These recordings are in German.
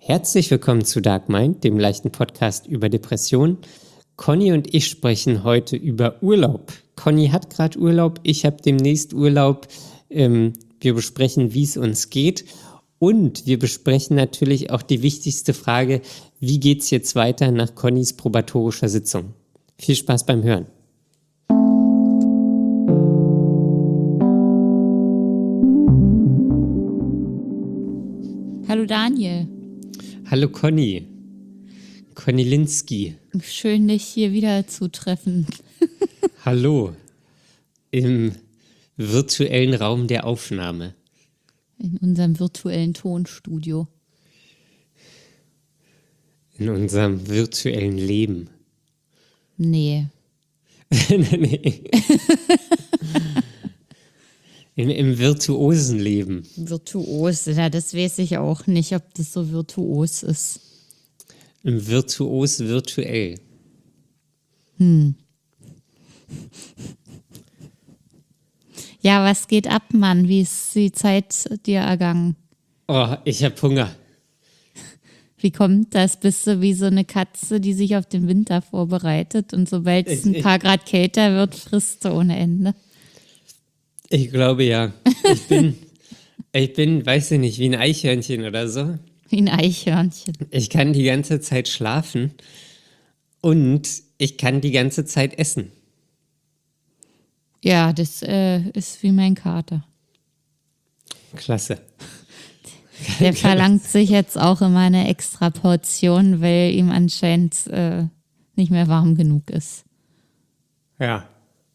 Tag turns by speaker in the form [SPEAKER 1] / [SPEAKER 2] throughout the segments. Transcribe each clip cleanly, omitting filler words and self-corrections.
[SPEAKER 1] Herzlich willkommen zu Dark Mind, dem leichten Podcast über Depressionen. Conny und ich sprechen heute über Urlaub. Conny hat gerade Urlaub, ich habe demnächst Urlaub. Wir besprechen, wie es uns geht. Und wir besprechen natürlich auch die wichtigste Frage, wie geht es jetzt weiter nach Connys probatorischer Sitzung? Viel Spaß beim Hören.
[SPEAKER 2] Hallo Daniel.
[SPEAKER 1] Hallo Conny. Conny Linsky.
[SPEAKER 2] Schön, dich hier wieder zu treffen.
[SPEAKER 1] Hallo. Im virtuellen Raum der Aufnahme.
[SPEAKER 2] In unserem virtuellen Tonstudio.
[SPEAKER 1] In unserem virtuellen Leben.
[SPEAKER 2] Nee.
[SPEAKER 1] Nee. Im virtuosen Leben.
[SPEAKER 2] Virtuos, ja, das weiß ich auch nicht, ob das so virtuos ist.
[SPEAKER 1] Im virtuos virtuell.
[SPEAKER 2] Ja, was geht ab, Mann? Wie ist die Zeit dir ergangen?
[SPEAKER 1] Oh, ich hab Hunger.
[SPEAKER 2] Wie kommt das? Bist du wie so eine Katze, die sich auf den Winter vorbereitet und sobald es ein paar Grad kälter wird, frisst du ohne Ende?
[SPEAKER 1] Ich glaube ja. Ich bin, weiß ich nicht, wie ein Eichhörnchen oder so.
[SPEAKER 2] Wie ein Eichhörnchen.
[SPEAKER 1] Ich kann die ganze Zeit schlafen und ich kann die ganze Zeit essen.
[SPEAKER 2] Ja, das ist wie mein Kater.
[SPEAKER 1] Klasse.
[SPEAKER 2] Der verlangt sich jetzt auch immer eine extra Portion, weil ihm anscheinend nicht mehr warm genug ist.
[SPEAKER 1] Ja.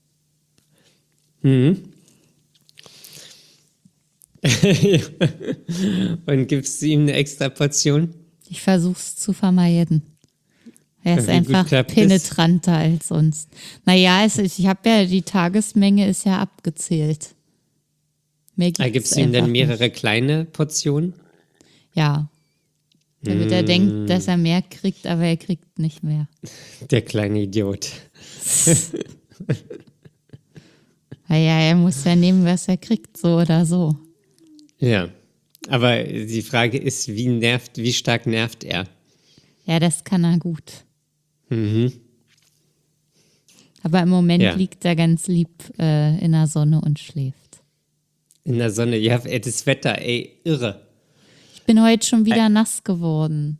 [SPEAKER 1] Und gibst du ihm eine extra Portion?
[SPEAKER 2] Ich versuch's zu vermeiden. Er ist
[SPEAKER 1] Wie gut
[SPEAKER 2] einfach
[SPEAKER 1] klappt das?
[SPEAKER 2] penetranter als sonst. Naja, ich habe ja, die Tagesmenge ist ja abgezählt. Mehr
[SPEAKER 1] Gibst du ihm dann
[SPEAKER 2] einfach
[SPEAKER 1] mehrere kleine Portionen?
[SPEAKER 2] nicht. Ja. Damit er denkt, dass er mehr kriegt, aber er kriegt nicht mehr.
[SPEAKER 1] Der kleine Idiot.
[SPEAKER 2] Naja, er muss ja nehmen, was er kriegt, so oder so.
[SPEAKER 1] Ja. Aber die Frage ist, wie stark nervt er?
[SPEAKER 2] Ja, das kann er gut. Aber im Moment
[SPEAKER 1] Ja.
[SPEAKER 2] liegt er ganz lieb in der Sonne und schläft.
[SPEAKER 1] In der Sonne, ja, das Wetter, ey, irre.
[SPEAKER 2] Ich bin heute schon wieder nass geworden.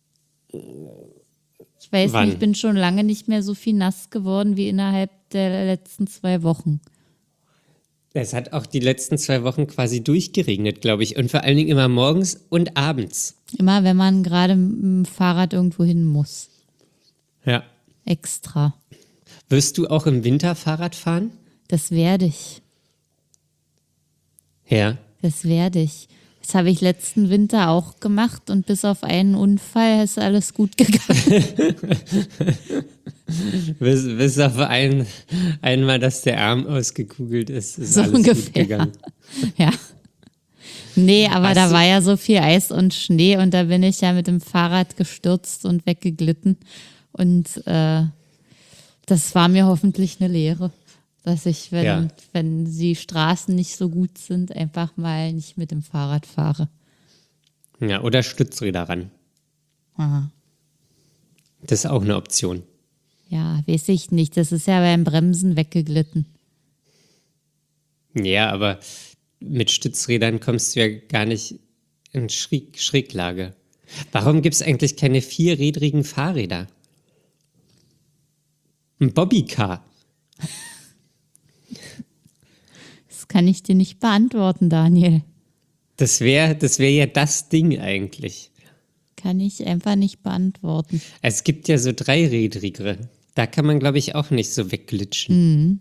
[SPEAKER 2] Ich weiß
[SPEAKER 1] Wann?
[SPEAKER 2] nicht, ich bin schon lange nicht mehr so viel nass geworden wie innerhalb der letzten 2 Wochen.
[SPEAKER 1] Es hat auch die letzten 2 Wochen quasi durchgeregnet, glaube ich. Und vor allen Dingen immer morgens und abends.
[SPEAKER 2] Immer wenn man gerade mit dem Fahrrad irgendwo hin muss.
[SPEAKER 1] Ja.
[SPEAKER 2] Extra.
[SPEAKER 1] Wirst du auch im Winter Fahrrad fahren?
[SPEAKER 2] Das werde ich.
[SPEAKER 1] Ja.
[SPEAKER 2] Das werde ich. Das habe ich letzten Winter auch gemacht und bis auf einen Unfall ist alles gut gegangen.
[SPEAKER 1] Bis auf einmal, dass der Arm ausgekugelt ist
[SPEAKER 2] So
[SPEAKER 1] alles
[SPEAKER 2] ungefähr.
[SPEAKER 1] gut gegangen.
[SPEAKER 2] Ja. Nee, aber
[SPEAKER 1] Hast
[SPEAKER 2] da
[SPEAKER 1] du-
[SPEAKER 2] war ja so viel Eis und Schnee und da bin ich ja mit dem Fahrrad gestürzt und weggeglitten. Und das war mir hoffentlich eine Lehre, dass ich,
[SPEAKER 1] Ja.
[SPEAKER 2] wenn die Straßen nicht so gut sind, einfach mal nicht mit dem Fahrrad fahre.
[SPEAKER 1] Ja, oder Stützräder ran.
[SPEAKER 2] Aha.
[SPEAKER 1] Das ist auch eine Option.
[SPEAKER 2] Ja, weiß ich nicht. Das ist ja beim Bremsen weggeglitten.
[SPEAKER 1] Ja, aber mit Stützrädern kommst du ja gar nicht in Schräglage. Warum gibt es eigentlich keine 4rädrigen Fahrräder? Ein Bobbycar.
[SPEAKER 2] Das kann ich dir nicht beantworten, Daniel.
[SPEAKER 1] Das wär ja das Ding eigentlich.
[SPEAKER 2] Kann ich einfach nicht beantworten.
[SPEAKER 1] Es gibt ja so 3rädrigere. Da kann man, glaube ich, auch nicht so wegglitschen.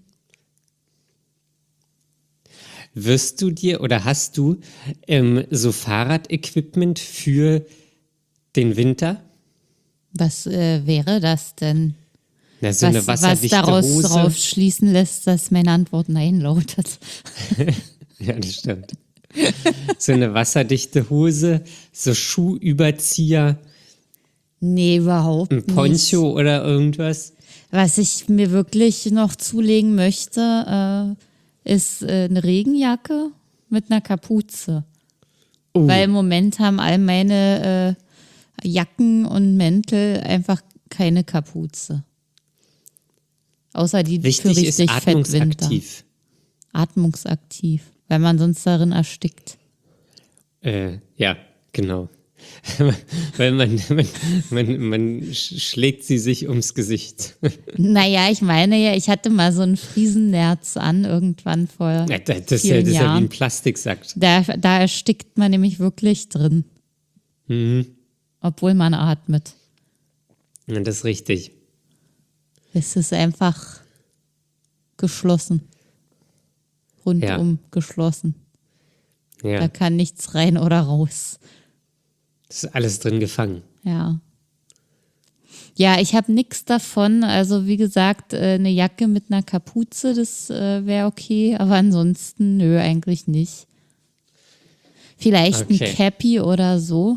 [SPEAKER 1] Wirst du dir oder hast du so Fahrradequipment für den Winter?
[SPEAKER 2] Was wäre das denn?
[SPEAKER 1] Na, so eine
[SPEAKER 2] Was
[SPEAKER 1] wasserdichte
[SPEAKER 2] daraus
[SPEAKER 1] Hose.
[SPEAKER 2] drauf schließen lässt, dass meine Antwort Nein lautet.
[SPEAKER 1] Ja, das stimmt. So eine wasserdichte Hose, so Schuhüberzieher,
[SPEAKER 2] Nee, überhaupt
[SPEAKER 1] ein
[SPEAKER 2] nicht.
[SPEAKER 1] Poncho oder irgendwas.
[SPEAKER 2] Was ich mir wirklich noch zulegen möchte, ist eine Regenjacke mit einer Kapuze. Weil im Moment haben all meine Jacken und Mäntel einfach keine Kapuze. Außer die
[SPEAKER 1] Wichtig
[SPEAKER 2] für richtig
[SPEAKER 1] ist
[SPEAKER 2] Fettwinter.
[SPEAKER 1] atmungsaktiv.
[SPEAKER 2] Atmungsaktiv, weil man sonst darin erstickt.
[SPEAKER 1] Ja, genau. Weil man schlägt sie sich ums Gesicht.
[SPEAKER 2] Naja, ich meine ja, ich hatte mal so ein Friesennerz an, irgendwann vor
[SPEAKER 1] Ja, das ist
[SPEAKER 2] vielen
[SPEAKER 1] ja wie
[SPEAKER 2] Jahren.
[SPEAKER 1] ein Plastiksack.
[SPEAKER 2] Da erstickt man nämlich wirklich drin. Obwohl man atmet.
[SPEAKER 1] Ja, das ist richtig.
[SPEAKER 2] Es ist einfach geschlossen. Rundum geschlossen. Da
[SPEAKER 1] Ja,
[SPEAKER 2] kann nichts rein oder raus.
[SPEAKER 1] das ist alles drin gefangen.
[SPEAKER 2] Ja. Ja, ich habe nichts davon. Also wie gesagt, eine Jacke mit einer Kapuze, das wäre okay. Aber ansonsten, nö, eigentlich nicht. Vielleicht ein
[SPEAKER 1] Okay.
[SPEAKER 2] Cappy oder so.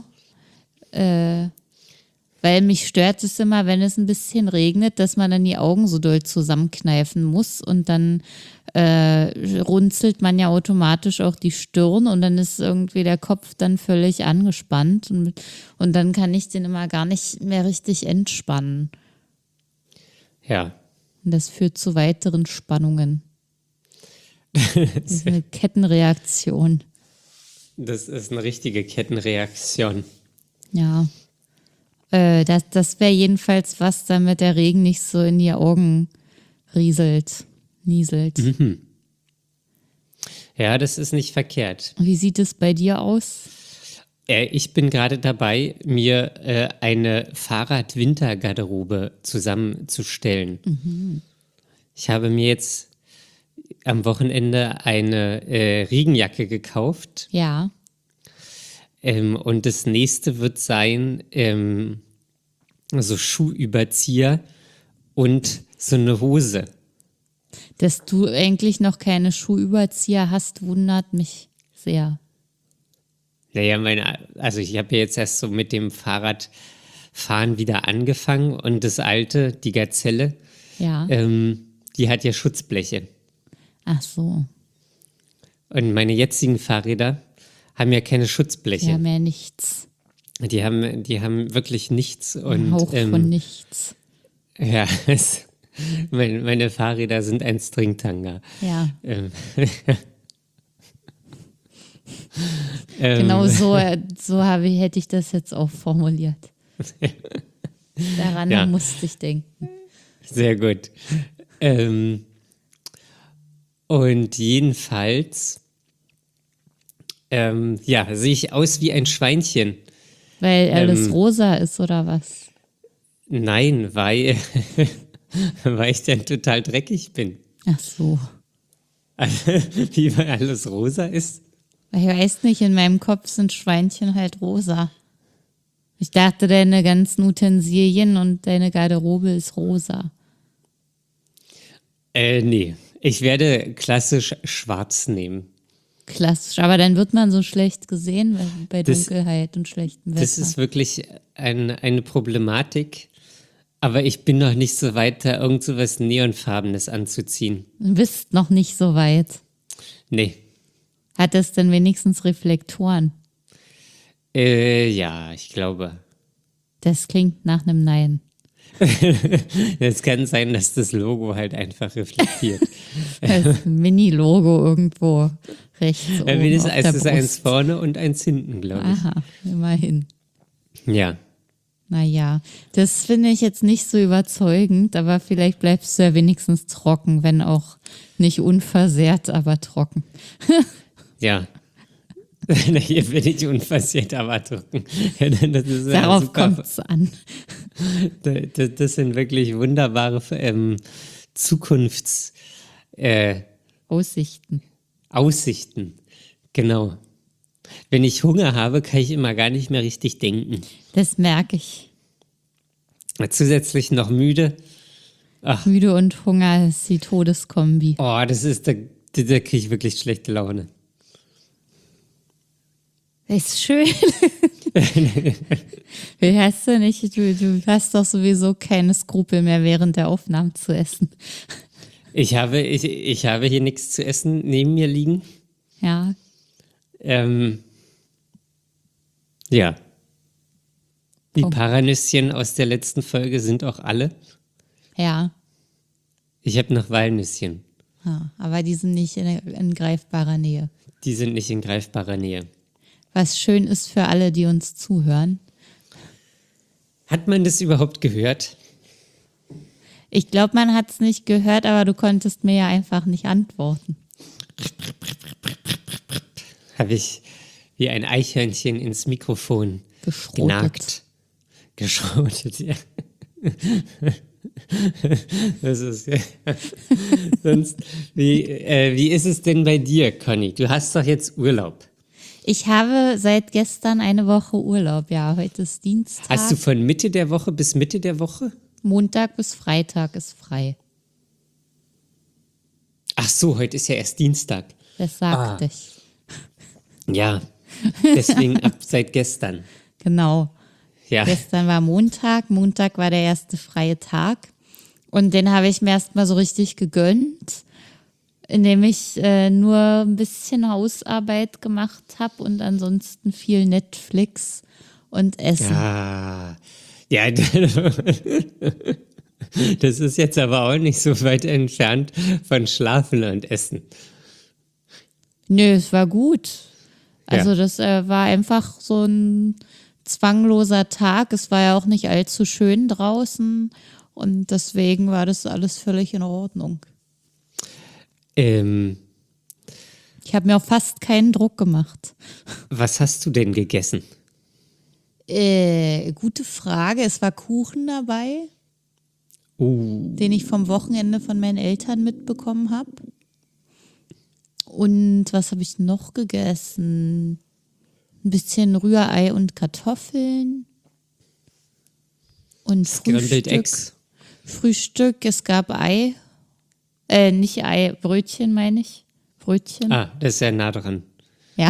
[SPEAKER 2] Weil mich stört es immer, wenn es ein bisschen regnet, dass man dann die Augen so doll zusammenkneifen muss und dann runzelt man ja automatisch auch die Stirn und dann ist irgendwie der Kopf dann völlig angespannt und dann kann ich den immer gar nicht mehr richtig entspannen.
[SPEAKER 1] Ja,
[SPEAKER 2] Und das führt zu weiteren Spannungen. Das ist eine Kettenreaktion.
[SPEAKER 1] das ist eine richtige Kettenreaktion.
[SPEAKER 2] Ja. Das wäre jedenfalls was, damit der Regen nicht so in die Augen nieselt.
[SPEAKER 1] Ja, das ist nicht verkehrt.
[SPEAKER 2] Wie sieht es bei dir aus?
[SPEAKER 1] Ich bin gerade dabei, mir eine Fahrrad-Wintergarderobe zusammenzustellen. Ich habe mir jetzt am Wochenende eine Regenjacke gekauft.
[SPEAKER 2] Ja.
[SPEAKER 1] Und das nächste wird sein, so Schuhüberzieher und so eine Hose.
[SPEAKER 2] Dass du eigentlich noch keine Schuhüberzieher hast, wundert mich sehr.
[SPEAKER 1] Naja, also ich habe ja jetzt erst so mit dem Fahrradfahren wieder angefangen und das alte, die Gazelle,
[SPEAKER 2] Ja.
[SPEAKER 1] die hat ja Schutzbleche.
[SPEAKER 2] Ach so.
[SPEAKER 1] Und meine jetzigen Fahrräder haben ja keine
[SPEAKER 2] Ja,
[SPEAKER 1] Schutzbleche.
[SPEAKER 2] mehr nichts.
[SPEAKER 1] Die haben wirklich nichts.
[SPEAKER 2] Ein
[SPEAKER 1] Und
[SPEAKER 2] Hauch von nichts.
[SPEAKER 1] ja, meine Fahrräder sind ein Stringtanga.
[SPEAKER 2] Ja.
[SPEAKER 1] Ähm,
[SPEAKER 2] Genau so hätte ich das jetzt auch formuliert. Daran
[SPEAKER 1] Ja.
[SPEAKER 2] musste ich denken.
[SPEAKER 1] Sehr gut. Und jedenfalls, ja, sehe ich aus wie ein Schweinchen.
[SPEAKER 2] Weil alles rosa ist oder was?
[SPEAKER 1] Nein, weil ich dann total dreckig bin.
[SPEAKER 2] Ach so.
[SPEAKER 1] Also, wie weil alles rosa ist.
[SPEAKER 2] Ich weiß nicht, in meinem Kopf sind Schweinchen halt rosa. Ich dachte, deine ganzen Utensilien und deine Garderobe ist rosa.
[SPEAKER 1] Nee, ich werde klassisch schwarz nehmen.
[SPEAKER 2] Klassisch, aber dann wird man so schlecht gesehen bei
[SPEAKER 1] Das-
[SPEAKER 2] Dunkelheit und schlechtem Wetter.
[SPEAKER 1] Das ist wirklich eine Problematik. Aber ich bin noch nicht so weit, da irgend so was Neonfarbenes anzuziehen.
[SPEAKER 2] Du bist noch nicht so weit.
[SPEAKER 1] Nee.
[SPEAKER 2] Hat es denn wenigstens Reflektoren?
[SPEAKER 1] Ja, ich glaube.
[SPEAKER 2] Das klingt nach einem Nein.
[SPEAKER 1] Es kann sein, dass das Logo halt einfach reflektiert.
[SPEAKER 2] Das Mini-Logo irgendwo rechts oben
[SPEAKER 1] Es
[SPEAKER 2] auf der
[SPEAKER 1] ist eins
[SPEAKER 2] Brust.
[SPEAKER 1] vorne und eins hinten, glaube ich.
[SPEAKER 2] Aha, immerhin.
[SPEAKER 1] Ja.
[SPEAKER 2] Naja, das finde ich jetzt nicht so überzeugend, aber vielleicht bleibst du ja wenigstens trocken, wenn auch nicht unversehrt, aber trocken.
[SPEAKER 1] Ja. Hier bin ich unversehrt, aber trocken. Ja, das ist ja
[SPEAKER 2] Darauf
[SPEAKER 1] super.
[SPEAKER 2] kommt es an.
[SPEAKER 1] Das sind wirklich wunderbare
[SPEAKER 2] Aussichten.
[SPEAKER 1] Aussichten. Genau. Wenn ich Hunger habe, kann ich immer gar nicht mehr richtig denken.
[SPEAKER 2] Das merke ich.
[SPEAKER 1] Zusätzlich noch müde.
[SPEAKER 2] Müde und Hunger ist die Todeskombi.
[SPEAKER 1] Oh, da kriege ich wirklich schlechte Laune.
[SPEAKER 2] Das ist schön. Wie hast du nicht? Du hast doch sowieso keine Skrupel mehr während der Aufnahmen zu essen.
[SPEAKER 1] Ich habe hier nichts zu essen neben mir liegen.
[SPEAKER 2] Ja,
[SPEAKER 1] Ja. Die Paranüsschen aus der letzten Folge sind auch alle.
[SPEAKER 2] Ja.
[SPEAKER 1] Ich habe noch Walnüsschen.
[SPEAKER 2] Ja, aber die sind nicht in greifbarer Nähe.
[SPEAKER 1] Die sind nicht in greifbarer Nähe.
[SPEAKER 2] Was schön ist für alle, die uns zuhören.
[SPEAKER 1] Hat man das überhaupt gehört?
[SPEAKER 2] Ich glaube, man hat es nicht gehört, aber du konntest mir ja einfach nicht antworten.
[SPEAKER 1] Habe ich wie ein Eichhörnchen ins Mikrofon genagt. Geschrotet, ja. Das ist ja. Sonst, wie ist es denn bei dir, Conny? Du hast doch jetzt Urlaub.
[SPEAKER 2] Ich habe seit gestern eine Woche Urlaub. Ja, heute ist Dienstag.
[SPEAKER 1] Hast du von Mitte der Woche bis Mitte der Woche?
[SPEAKER 2] Montag bis Freitag ist frei.
[SPEAKER 1] Ach so, heute ist ja erst Dienstag.
[SPEAKER 2] Das sagte ich.
[SPEAKER 1] Ja, deswegen ab seit gestern.
[SPEAKER 2] Genau.
[SPEAKER 1] Ja.
[SPEAKER 2] Gestern war Montag. Montag war der erste freie Tag. Und den habe ich mir erstmal so richtig gegönnt, indem ich nur ein bisschen Hausarbeit gemacht habe und ansonsten viel Netflix und Essen.
[SPEAKER 1] Ja, das ist jetzt aber auch nicht so weit entfernt von Schlafen und Essen.
[SPEAKER 2] Nö, es war gut. Also
[SPEAKER 1] Ja.
[SPEAKER 2] das war einfach so ein zwangloser Tag. Es war ja auch nicht allzu schön draußen und deswegen war das alles völlig in Ordnung. Ich habe mir auch fast keinen Druck gemacht.
[SPEAKER 1] Was hast du denn gegessen?
[SPEAKER 2] Gute Frage. Es war Kuchen dabei, den ich vom Wochenende von meinen Eltern mitbekommen habe. Und was habe ich noch gegessen? Ein bisschen Rührei und Kartoffeln. Und
[SPEAKER 1] Scrambled Eggs.
[SPEAKER 2] Frühstück, es gab Ei. Nicht Ei, Brötchen meine ich. Brötchen.
[SPEAKER 1] Ah, das ist ja nah dran.
[SPEAKER 2] Ja.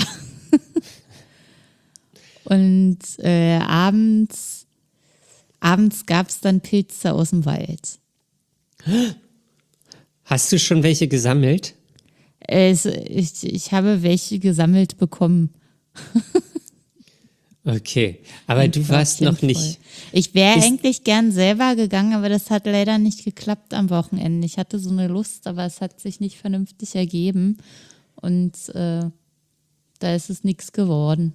[SPEAKER 2] Und abends gab es dann Pilze aus dem Wald.
[SPEAKER 1] Hast du schon welche gesammelt?
[SPEAKER 2] Ich habe welche gesammelt bekommen.
[SPEAKER 1] Okay, aber du warst noch
[SPEAKER 2] Körbchen
[SPEAKER 1] nicht.
[SPEAKER 2] voll. Ich wäre
[SPEAKER 1] Ist-
[SPEAKER 2] eigentlich gern selber gegangen, aber das hat leider nicht geklappt am Wochenende. Ich hatte so eine Lust, aber es hat sich nicht vernünftig ergeben. Und da ist es nichts geworden.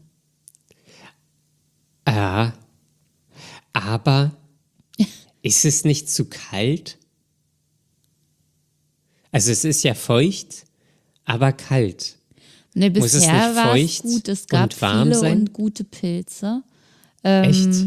[SPEAKER 1] Ja, aber ist es nicht zu kalt? Also es ist ja feucht, aber kalt.
[SPEAKER 2] Ne,
[SPEAKER 1] Muss es
[SPEAKER 2] bisher
[SPEAKER 1] nicht
[SPEAKER 2] war es
[SPEAKER 1] feucht
[SPEAKER 2] gut. Es gab
[SPEAKER 1] und warm
[SPEAKER 2] viele
[SPEAKER 1] sein?
[SPEAKER 2] und gute Pilze.
[SPEAKER 1] Echt?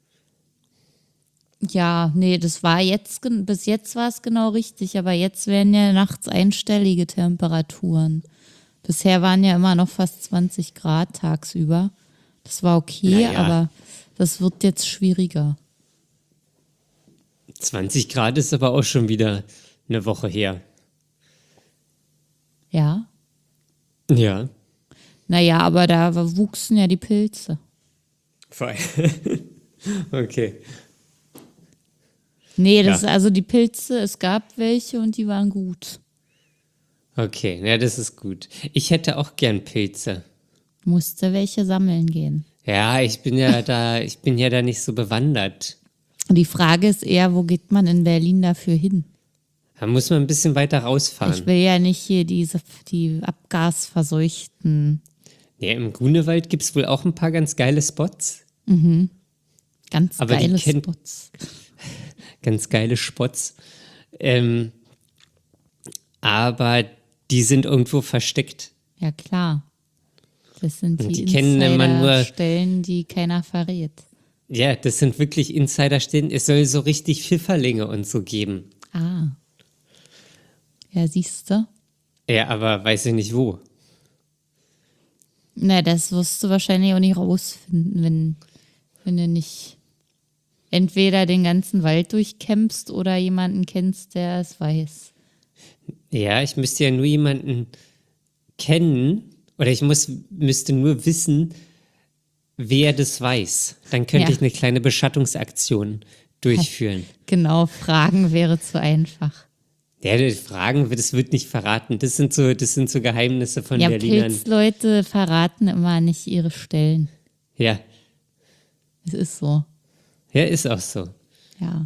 [SPEAKER 2] Ja, nee, das war bis jetzt war es genau richtig, aber jetzt werden ja nachts einstellige Temperaturen. Bisher waren ja immer noch fast 20 Grad tagsüber. Das war okay,
[SPEAKER 1] Naja.
[SPEAKER 2] aber das wird jetzt schwieriger.
[SPEAKER 1] 20 Grad ist aber auch schon wieder eine Woche her.
[SPEAKER 2] Ja.
[SPEAKER 1] Ja.
[SPEAKER 2] Naja, aber da wuchsen ja die Pilze.
[SPEAKER 1] Voll. Okay.
[SPEAKER 2] Nee,
[SPEAKER 1] Ja.
[SPEAKER 2] also die Pilze, es gab welche und die waren gut.
[SPEAKER 1] Okay, ja, das ist gut. Ich hätte auch gern Pilze.
[SPEAKER 2] Musste welche sammeln gehen.
[SPEAKER 1] Ja, ich bin ja da nicht so bewandert.
[SPEAKER 2] Und die Frage ist eher, wo geht man in Berlin dafür hin?
[SPEAKER 1] Da muss man ein bisschen weiter rausfahren.
[SPEAKER 2] Ich will ja nicht hier die abgasverseuchten,
[SPEAKER 1] Ja, im Grunewald gibt es wohl auch ein paar ganz geile Spots.
[SPEAKER 2] ganz
[SPEAKER 1] Aber die
[SPEAKER 2] geile
[SPEAKER 1] kennt-
[SPEAKER 2] Spots.
[SPEAKER 1] Ganz geile Spots. Aber die sind irgendwo versteckt.
[SPEAKER 2] Ja, klar. Das sind
[SPEAKER 1] Und
[SPEAKER 2] die
[SPEAKER 1] die kennen immer nur-
[SPEAKER 2] Insider-Stellen, die keiner verrät.
[SPEAKER 1] Ja, das sind wirklich Insider-Stellen. Es soll so richtig Pfifferlinge und so geben.
[SPEAKER 2] Ah. Ja, siehst du?
[SPEAKER 1] Ja, aber weiß ich nicht wo.
[SPEAKER 2] Na, das wirst du wahrscheinlich auch nicht rausfinden, wenn du nicht entweder den ganzen Wald durchkämpfst oder jemanden kennst, der es weiß.
[SPEAKER 1] Ja, ich müsste ja nur jemanden kennen oder müsste nur wissen, wer das weiß. Dann könnte
[SPEAKER 2] Ja.
[SPEAKER 1] ich eine kleine Beschattungsaktion durchführen.
[SPEAKER 2] Genau, Fragen wäre zu einfach.
[SPEAKER 1] Ja, die Fragen, das wird nicht verraten. Das sind so Geheimnisse von
[SPEAKER 2] Ja,
[SPEAKER 1] Berlinern.
[SPEAKER 2] Pilzleute verraten immer nicht ihre Stellen.
[SPEAKER 1] Ja,
[SPEAKER 2] Es ist so.
[SPEAKER 1] Ja, ist auch so.
[SPEAKER 2] Ja.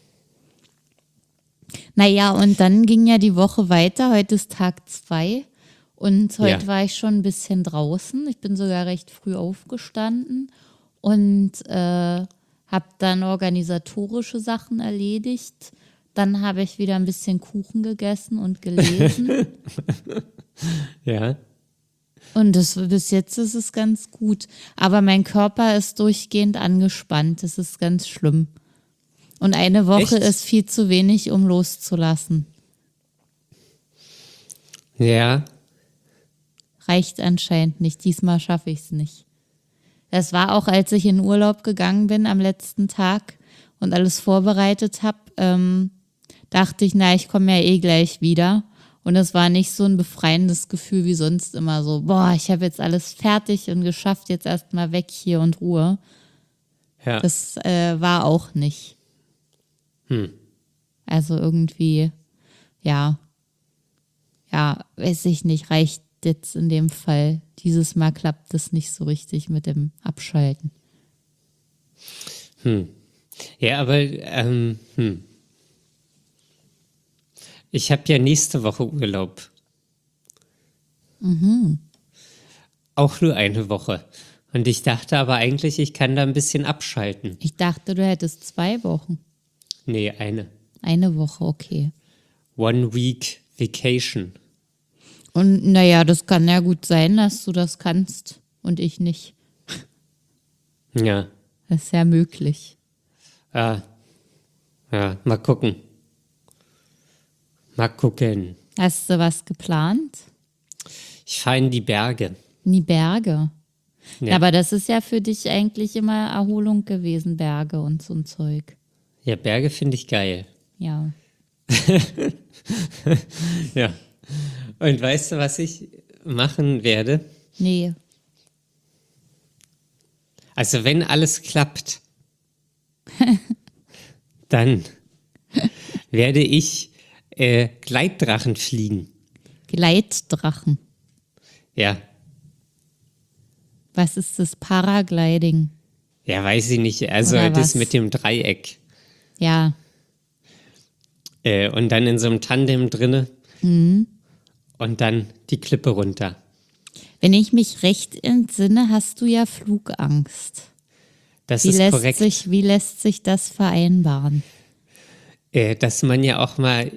[SPEAKER 2] Naja, und dann ging ja die Woche weiter. Heute ist Tag 2 und heute
[SPEAKER 1] Ja.
[SPEAKER 2] war ich schon ein bisschen draußen. Ich bin sogar recht früh aufgestanden und habe dann organisatorische Sachen erledigt. Dann habe ich wieder ein bisschen Kuchen gegessen und gelesen.
[SPEAKER 1] Ja.
[SPEAKER 2] Und bis jetzt ist es ganz gut. Aber mein Körper ist durchgehend angespannt. Das ist ganz schlimm. Und eine Woche
[SPEAKER 1] Echt?
[SPEAKER 2] ist viel zu wenig, um loszulassen.
[SPEAKER 1] Ja.
[SPEAKER 2] Reicht anscheinend nicht. Diesmal schaffe ich es nicht. Das war auch, als ich in Urlaub gegangen bin am letzten Tag und alles vorbereitet habe, dachte ich, na, ich komme ja eh gleich wieder. Und es war nicht so ein befreiendes Gefühl wie sonst immer so, boah, ich habe jetzt alles fertig und geschafft, jetzt erstmal weg hier und Ruhe.
[SPEAKER 1] Ja.
[SPEAKER 2] Das war auch nicht. Also irgendwie, ja, weiß ich nicht, reicht jetzt in dem Fall. Dieses Mal klappt es nicht so richtig mit dem Abschalten.
[SPEAKER 1] Ja, aber ich habe ja nächste Woche Urlaub. Auch nur eine Woche. Und ich dachte aber eigentlich, ich kann da ein bisschen abschalten.
[SPEAKER 2] Ich dachte, du hättest 2 Wochen.
[SPEAKER 1] Nee, eine.
[SPEAKER 2] Eine Woche, okay.
[SPEAKER 1] 1 Week Vacation.
[SPEAKER 2] Und naja, das kann ja gut sein, dass du das kannst und ich nicht.
[SPEAKER 1] Ja.
[SPEAKER 2] Das ist ja möglich.
[SPEAKER 1] Ja, mal gucken. Mal gucken.
[SPEAKER 2] Hast du was geplant?
[SPEAKER 1] Ich fahre in die Berge.
[SPEAKER 2] In die Berge.
[SPEAKER 1] Ja,
[SPEAKER 2] Aber das ist ja für dich eigentlich immer Erholung gewesen, Berge und so ein Zeug.
[SPEAKER 1] ja, Berge finde ich geil.
[SPEAKER 2] Ja.
[SPEAKER 1] Ja. Und weißt du, was ich machen werde?
[SPEAKER 2] Nee.
[SPEAKER 1] Also wenn alles klappt, dann werde ich Gleitdrachen fliegen.
[SPEAKER 2] Gleitdrachen.
[SPEAKER 1] Ja.
[SPEAKER 2] Was ist das? Paragliding.
[SPEAKER 1] Ja, weiß ich nicht. Also
[SPEAKER 2] Oder
[SPEAKER 1] das
[SPEAKER 2] was?
[SPEAKER 1] mit dem Dreieck.
[SPEAKER 2] Ja.
[SPEAKER 1] Und dann in so einem Tandem drinne. Und dann die Klippe runter.
[SPEAKER 2] Wenn ich mich recht entsinne, hast du ja Flugangst.
[SPEAKER 1] Das
[SPEAKER 2] Wie
[SPEAKER 1] ist korrekt.
[SPEAKER 2] wie lässt sich das vereinbaren?
[SPEAKER 1] Dass man ja auch mal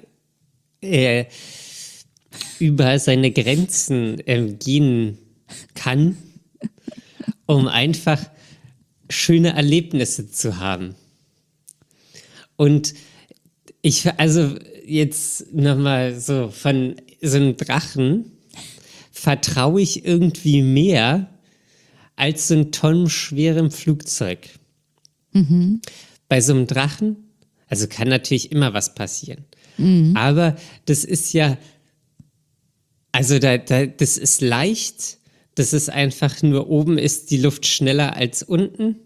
[SPEAKER 1] über seine Grenzen gehen kann, um einfach schöne Erlebnisse zu haben. Und also jetzt nochmal so von so einem Drachen vertraue ich irgendwie mehr als so ein tonnenschwerem Flugzeug. Bei so einem Drachen, also kann natürlich immer was passieren. Aber das ist ja, also das ist leicht, das ist einfach nur oben ist die Luft schneller als unten.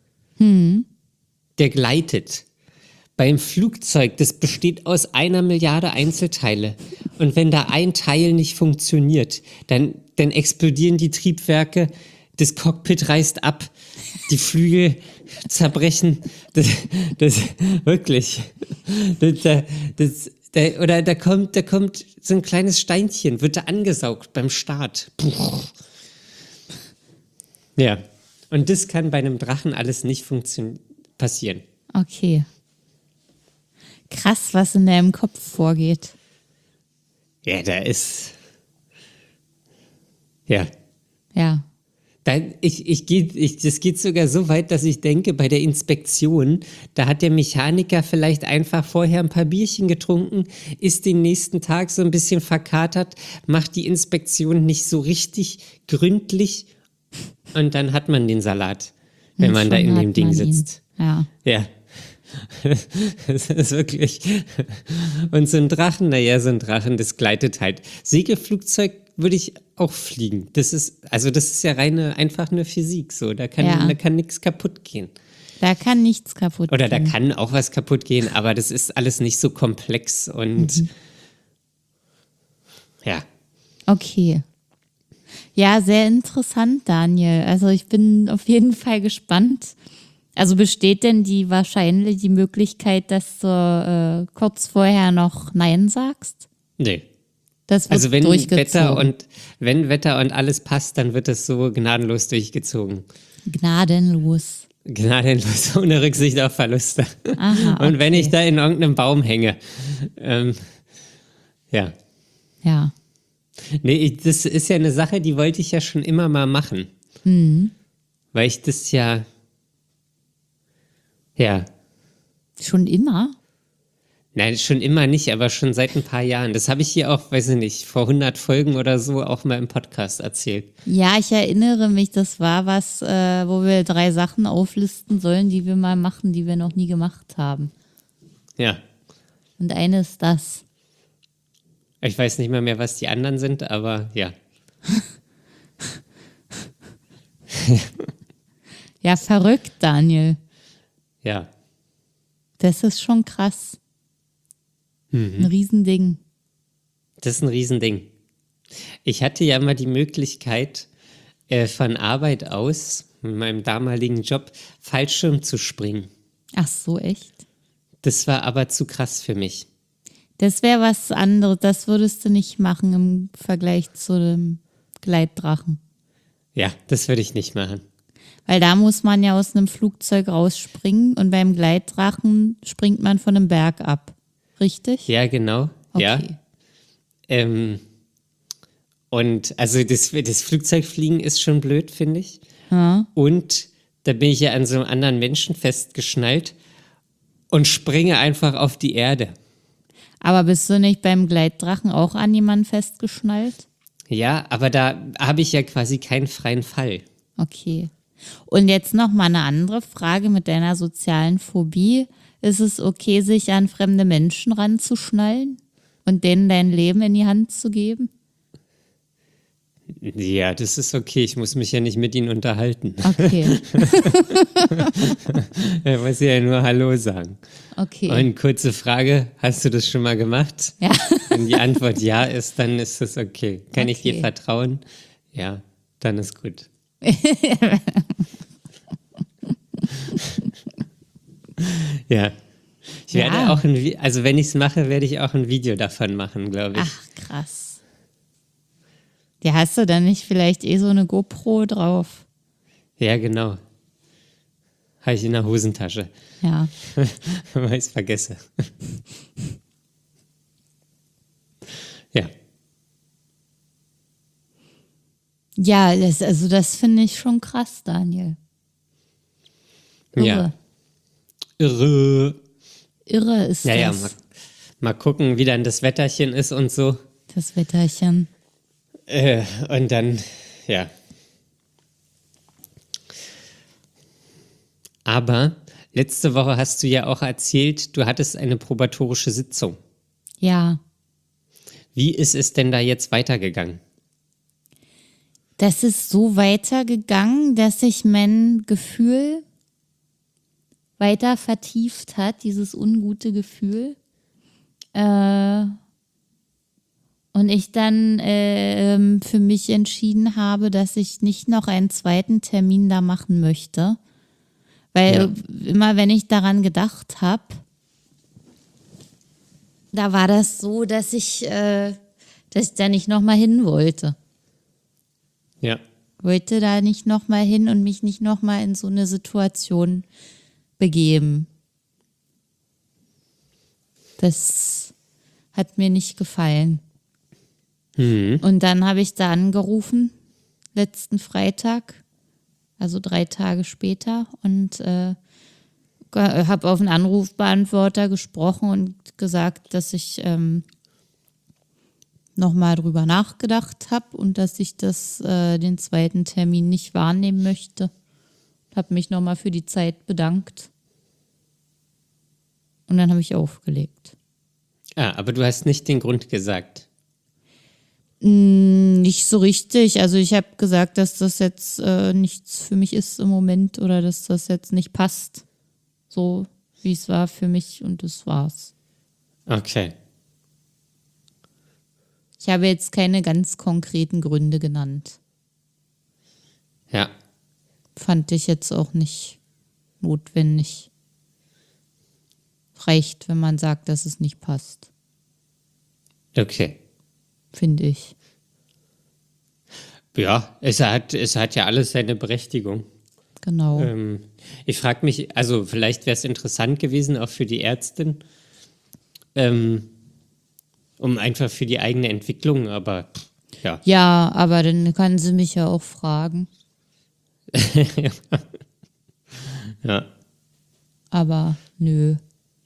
[SPEAKER 1] Der gleitet. Beim Flugzeug, das besteht aus 1 Milliarde Einzelteile. Und wenn da ein Teil nicht funktioniert, dann explodieren die Triebwerke, das Cockpit reißt ab, die Flügel zerbrechen. Das wirklich. Oder da kommt so ein kleines Steinchen, wird da angesaugt beim Start. Puh. Ja. Und das kann bei einem Drachen alles nicht passieren.
[SPEAKER 2] Okay. Krass, was in deinem Kopf vorgeht.
[SPEAKER 1] Ja, da ist. Ja.
[SPEAKER 2] Ja.
[SPEAKER 1] Das geht sogar so weit, dass ich denke, bei der Inspektion, da hat der Mechaniker vielleicht einfach vorher ein paar Bierchen getrunken, ist den nächsten Tag so ein bisschen verkatert, macht die Inspektion nicht so richtig gründlich und dann hat man den Salat, wenn man da
[SPEAKER 2] Schon
[SPEAKER 1] in
[SPEAKER 2] hat
[SPEAKER 1] dem Ding
[SPEAKER 2] man ihn.
[SPEAKER 1] sitzt.
[SPEAKER 2] Ja.
[SPEAKER 1] Ja. Das ist wirklich. Und so ein Drachen, das gleitet halt. Segelflugzeug würde ich auch fliegen. Das ist ja einfach nur Physik. So. Da kann nichts kaputt gehen.
[SPEAKER 2] Da kann nichts kaputt
[SPEAKER 1] Oder da
[SPEAKER 2] gehen.
[SPEAKER 1] kann auch was kaputt gehen, aber das ist alles nicht so komplex und ja.
[SPEAKER 2] Okay. Ja, sehr interessant, Daniel. Also ich bin auf jeden Fall gespannt, Also besteht denn die Möglichkeit, dass du kurz vorher noch Nein sagst?
[SPEAKER 1] Nee.
[SPEAKER 2] Das wird
[SPEAKER 1] Also wenn
[SPEAKER 2] durchgezogen.
[SPEAKER 1] Wetter und alles passt, dann wird das so gnadenlos durchgezogen.
[SPEAKER 2] Gnadenlos.
[SPEAKER 1] Gnadenlos, ohne Rücksicht auf Verluste.
[SPEAKER 2] Aha, okay.
[SPEAKER 1] Und wenn ich da in irgendeinem Baum hänge. Ja.
[SPEAKER 2] Ja.
[SPEAKER 1] Nee, das ist ja eine Sache, die wollte ich ja schon immer mal machen. Weil ich das ja.
[SPEAKER 2] Schon immer?
[SPEAKER 1] Nein, schon immer nicht, aber schon seit ein paar Jahren. Das habe ich hier auch, weiß ich nicht, vor 100 Folgen oder so auch mal im Podcast erzählt.
[SPEAKER 2] Ja, ich erinnere mich, das war was, wo wir 3 Sachen auflisten sollen, die wir mal machen, die wir noch nie gemacht haben.
[SPEAKER 1] Ja.
[SPEAKER 2] Und eine ist das.
[SPEAKER 1] Ich weiß nicht mal mehr, was die anderen sind, aber ja.
[SPEAKER 2] Ja, verrückt, Daniel.
[SPEAKER 1] Ja.
[SPEAKER 2] Das ist schon krass. Ein Riesending.
[SPEAKER 1] Das ist ein Riesending. Ich hatte ja mal die Möglichkeit, von Arbeit aus, in meinem damaligen Job, Fallschirm zu springen.
[SPEAKER 2] Ach so, echt?
[SPEAKER 1] Das war aber zu krass für mich.
[SPEAKER 2] Das wäre was anderes. Das würdest du nicht machen im Vergleich zu dem Gleitdrachen.
[SPEAKER 1] Ja, das würde ich nicht machen.
[SPEAKER 2] Weil da muss man ja aus einem Flugzeug rausspringen und beim Gleitdrachen springt man von einem Berg ab. Richtig?
[SPEAKER 1] Ja, genau. Ja.
[SPEAKER 2] Okay.
[SPEAKER 1] Und also das Flugzeugfliegen ist schon blöd, finde ich.
[SPEAKER 2] Ja.
[SPEAKER 1] Und da bin ich ja an so einem anderen Menschen festgeschnallt und springe einfach auf die Erde.
[SPEAKER 2] Aber bist du nicht beim Gleitdrachen auch an jemanden festgeschnallt?
[SPEAKER 1] Ja, aber da habe ich ja quasi keinen freien Fall.
[SPEAKER 2] Okay. Und jetzt noch mal eine andere Frage mit deiner sozialen Phobie. Ist es okay, sich an fremde Menschen ranzuschnallen und denen dein Leben in die Hand zu geben?
[SPEAKER 1] Ja, das ist okay. Ich muss mich ja nicht mit ihnen unterhalten.
[SPEAKER 2] Okay,
[SPEAKER 1] Er muss ja nur Hallo sagen.
[SPEAKER 2] okay.
[SPEAKER 1] Und kurze Frage, hast du das schon mal gemacht?
[SPEAKER 2] Ja.
[SPEAKER 1] Wenn die Antwort ja ist, dann ist das okay. Kann ich dir
[SPEAKER 2] Okay.
[SPEAKER 1] vertrauen? Ja, dann ist gut. Ja. Ich werde
[SPEAKER 2] Ja.
[SPEAKER 1] auch also wenn ich es mache, werde ich auch ein Video davon machen, glaube ich.
[SPEAKER 2] Ach, krass. Ja, hast du dann nicht vielleicht so eine GoPro drauf?
[SPEAKER 1] Ja, genau. Habe ich in der Hosentasche,
[SPEAKER 2] Ja.
[SPEAKER 1] weil ich es vergesse. Ja.
[SPEAKER 2] Ja, das finde ich schon krass, Daniel. Irre.
[SPEAKER 1] Ja. Irre.
[SPEAKER 2] Irre ist
[SPEAKER 1] Ja,
[SPEAKER 2] das,
[SPEAKER 1] mal gucken, wie dann das Wetterchen ist und so.
[SPEAKER 2] das Wetterchen.
[SPEAKER 1] Und dann, ja. Aber letzte Woche hast du ja auch erzählt, du hattest eine probatorische Sitzung.
[SPEAKER 2] Ja,
[SPEAKER 1] Wie ist es denn da jetzt weitergegangen?
[SPEAKER 2] das ist so weitergegangen, dass sich mein Gefühl weiter vertieft hat, dieses ungute Gefühl. Und ich dann für mich entschieden habe, dass ich nicht noch einen zweiten Termin da machen möchte. Weil immer, wenn ich daran gedacht habe, da war das so, dass ich da nicht nochmal hin wollte.
[SPEAKER 1] Ja.
[SPEAKER 2] Wollte da nicht nochmal hin und mich nicht nochmal in so eine Situation begeben. Das hat mir nicht gefallen. Und dann habe ich da angerufen, letzten Freitag, also 3 Tage später, und habe auf einen Anrufbeantworter gesprochen und gesagt, dass ich nochmal drüber nachgedacht habe und dass ich den zweiten Termin nicht wahrnehmen möchte. Habe mich nochmal für die Zeit bedankt. Und dann habe ich aufgelegt.
[SPEAKER 1] Ah, aber du hast nicht den Grund gesagt.
[SPEAKER 2] Nicht so richtig. Also ich habe gesagt, dass das jetzt nichts für mich ist im Moment oder dass das jetzt nicht passt. So wie es war für mich, und das war's.
[SPEAKER 1] Okay.
[SPEAKER 2] Ich habe jetzt keine ganz konkreten Gründe genannt.
[SPEAKER 1] Ja.
[SPEAKER 2] Fand ich jetzt auch nicht notwendig. Reicht, wenn man sagt, dass es nicht passt,
[SPEAKER 1] Okay.
[SPEAKER 2] finde ich.
[SPEAKER 1] Ja, es hat ja alles seine Berechtigung.
[SPEAKER 2] Genau.
[SPEAKER 1] Ich frage mich, also vielleicht wäre es interessant gewesen, auch für die Ärztin, um einfach für die eigene Entwicklung, aber ja.
[SPEAKER 2] Ja, aber dann kann sie mich ja auch fragen.
[SPEAKER 1] Ja.
[SPEAKER 2] Aber nö.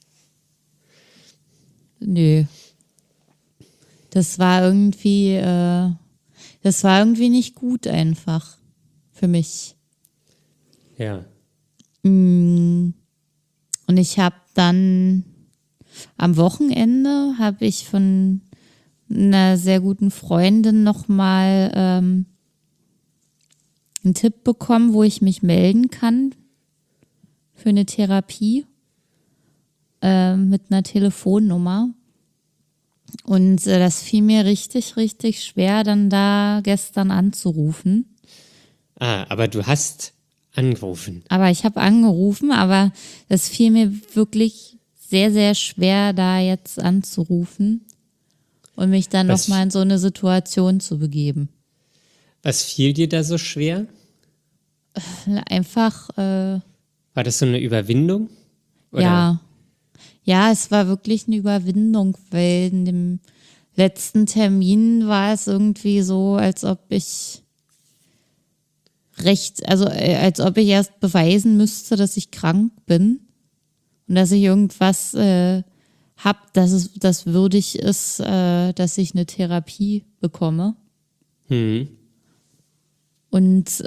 [SPEAKER 2] Nö. Das war irgendwie nicht gut einfach für mich.
[SPEAKER 1] Ja.
[SPEAKER 2] Und ich habe dann am Wochenende habe ich von einer sehr guten Freundin nochmal einen Tipp bekommen, wo ich mich melden kann für eine Therapie mit einer Telefonnummer. Und das fiel mir richtig, richtig schwer, dann da gestern anzurufen.
[SPEAKER 1] Aber du hast angerufen.
[SPEAKER 2] Aber ich habe angerufen, aber es fiel mir wirklich sehr, sehr schwer, da jetzt anzurufen und mich dann nochmal in so eine Situation zu begeben.
[SPEAKER 1] Was fiel dir da so schwer?
[SPEAKER 2] Einfach,
[SPEAKER 1] War das so eine Überwindung? Oder?
[SPEAKER 2] ja. Ja, es war wirklich eine Überwindung, weil in dem letzten Termin war es irgendwie so, als ob ich als ob ich erst beweisen müsste, dass ich krank bin und dass ich irgendwas habe, das würdig ist, dass ich eine Therapie bekomme. Und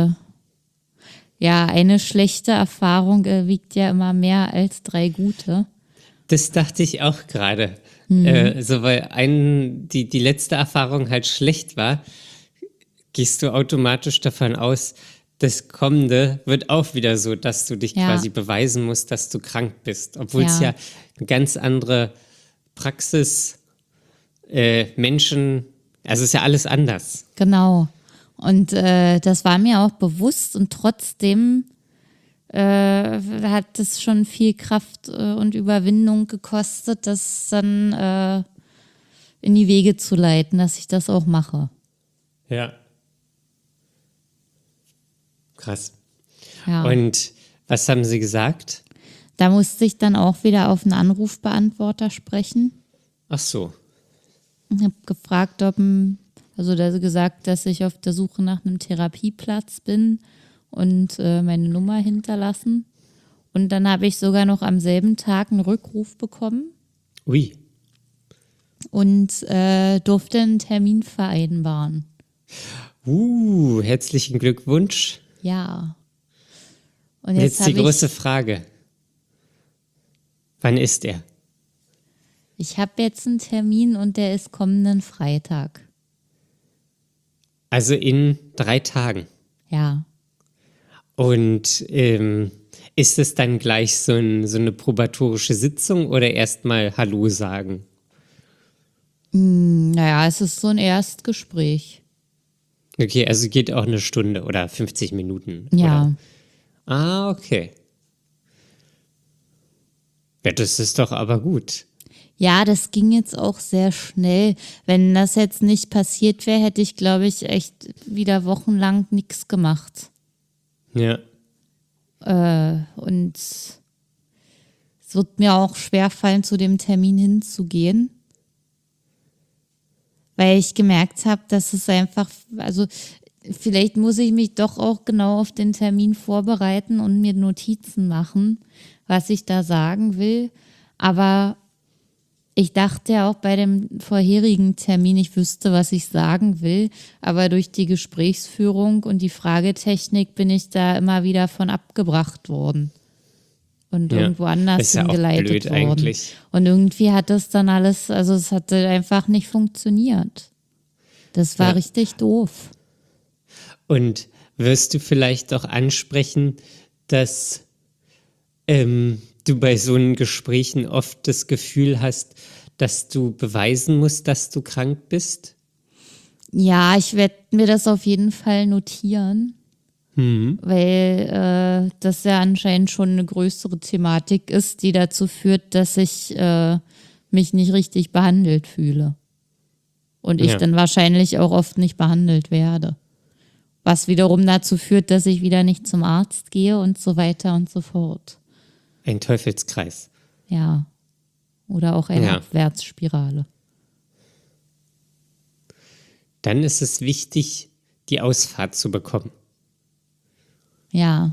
[SPEAKER 2] ja, eine schlechte Erfahrung wiegt ja immer mehr als 3 gute.
[SPEAKER 1] Das dachte ich auch gerade. So, weil die letzte Erfahrung halt schlecht war, gehst du automatisch davon aus, das Kommende wird auch wieder so, dass du dich quasi beweisen musst, dass du krank bist. Obwohl es ja eine ganz andere Praxis, Menschen, also es ist ja alles anders.
[SPEAKER 2] Genau. Und das war mir auch bewusst und trotzdem hat es schon viel Kraft und Überwindung gekostet, das dann in die Wege zu leiten, dass ich das auch mache.
[SPEAKER 1] Ja. Krass.
[SPEAKER 2] Ja.
[SPEAKER 1] Und was haben sie gesagt?
[SPEAKER 2] Da musste ich dann auch wieder auf einen Anrufbeantworter sprechen.
[SPEAKER 1] Ach so.
[SPEAKER 2] Ich habe gefragt, da sie gesagt, dass ich auf der Suche nach einem Therapieplatz bin und meine Nummer hinterlassen. Und dann habe ich sogar noch am selben Tag einen Rückruf bekommen.
[SPEAKER 1] Ui.
[SPEAKER 2] Und durfte einen Termin vereinbaren.
[SPEAKER 1] Herzlichen Glückwunsch.
[SPEAKER 2] Ja. Und
[SPEAKER 1] Jetzt die große Frage. Wann ist er?
[SPEAKER 2] Ich habe jetzt einen Termin und der ist kommenden Freitag.
[SPEAKER 1] Also in 3 Tagen.
[SPEAKER 2] Ja.
[SPEAKER 1] Und ist es dann gleich so eine probatorische Sitzung oder erstmal Hallo sagen?
[SPEAKER 2] Naja, es ist so ein Erstgespräch.
[SPEAKER 1] Okay, also geht auch eine Stunde oder 50 Minuten.
[SPEAKER 2] Ja.
[SPEAKER 1] Oder? Okay. Ja, das ist doch aber gut.
[SPEAKER 2] Ja, das ging jetzt auch sehr schnell. Wenn das jetzt nicht passiert wäre, hätte ich, glaube ich, echt wieder wochenlang nichts gemacht.
[SPEAKER 1] Ja.
[SPEAKER 2] Und es wird mir auch schwerfallen, zu dem Termin hinzugehen. Weil ich gemerkt habe, dass es einfach, also vielleicht muss ich mich doch auch genau auf den Termin vorbereiten und mir Notizen machen, was ich da sagen will. Aber ich dachte ja auch bei dem vorherigen Termin, ich wüsste, was ich sagen will. Aber durch die Gesprächsführung und die Fragetechnik bin ich da immer wieder von abgebracht worden. Und irgendwo anders hingeleitet worden.
[SPEAKER 1] Eigentlich.
[SPEAKER 2] Und irgendwie hat das dann alles, also es hatte einfach nicht funktioniert. Das war richtig doof.
[SPEAKER 1] Und wirst du vielleicht auch ansprechen, dass du bei so einen Gesprächen oft das Gefühl hast, dass du beweisen musst, dass du krank bist?
[SPEAKER 2] Ja, ich werde mir das auf jeden Fall notieren. weil das ja anscheinend schon eine größere Thematik ist, die dazu führt, dass ich mich nicht richtig behandelt fühle. Und ich dann wahrscheinlich auch oft nicht behandelt werde. Was wiederum dazu führt, dass ich wieder nicht zum Arzt gehe und so weiter und so fort.
[SPEAKER 1] Ein Teufelskreis.
[SPEAKER 2] Ja. Oder auch eine Abwärtsspirale.
[SPEAKER 1] Dann ist es wichtig, die Ausfahrt zu bekommen.
[SPEAKER 2] Ja.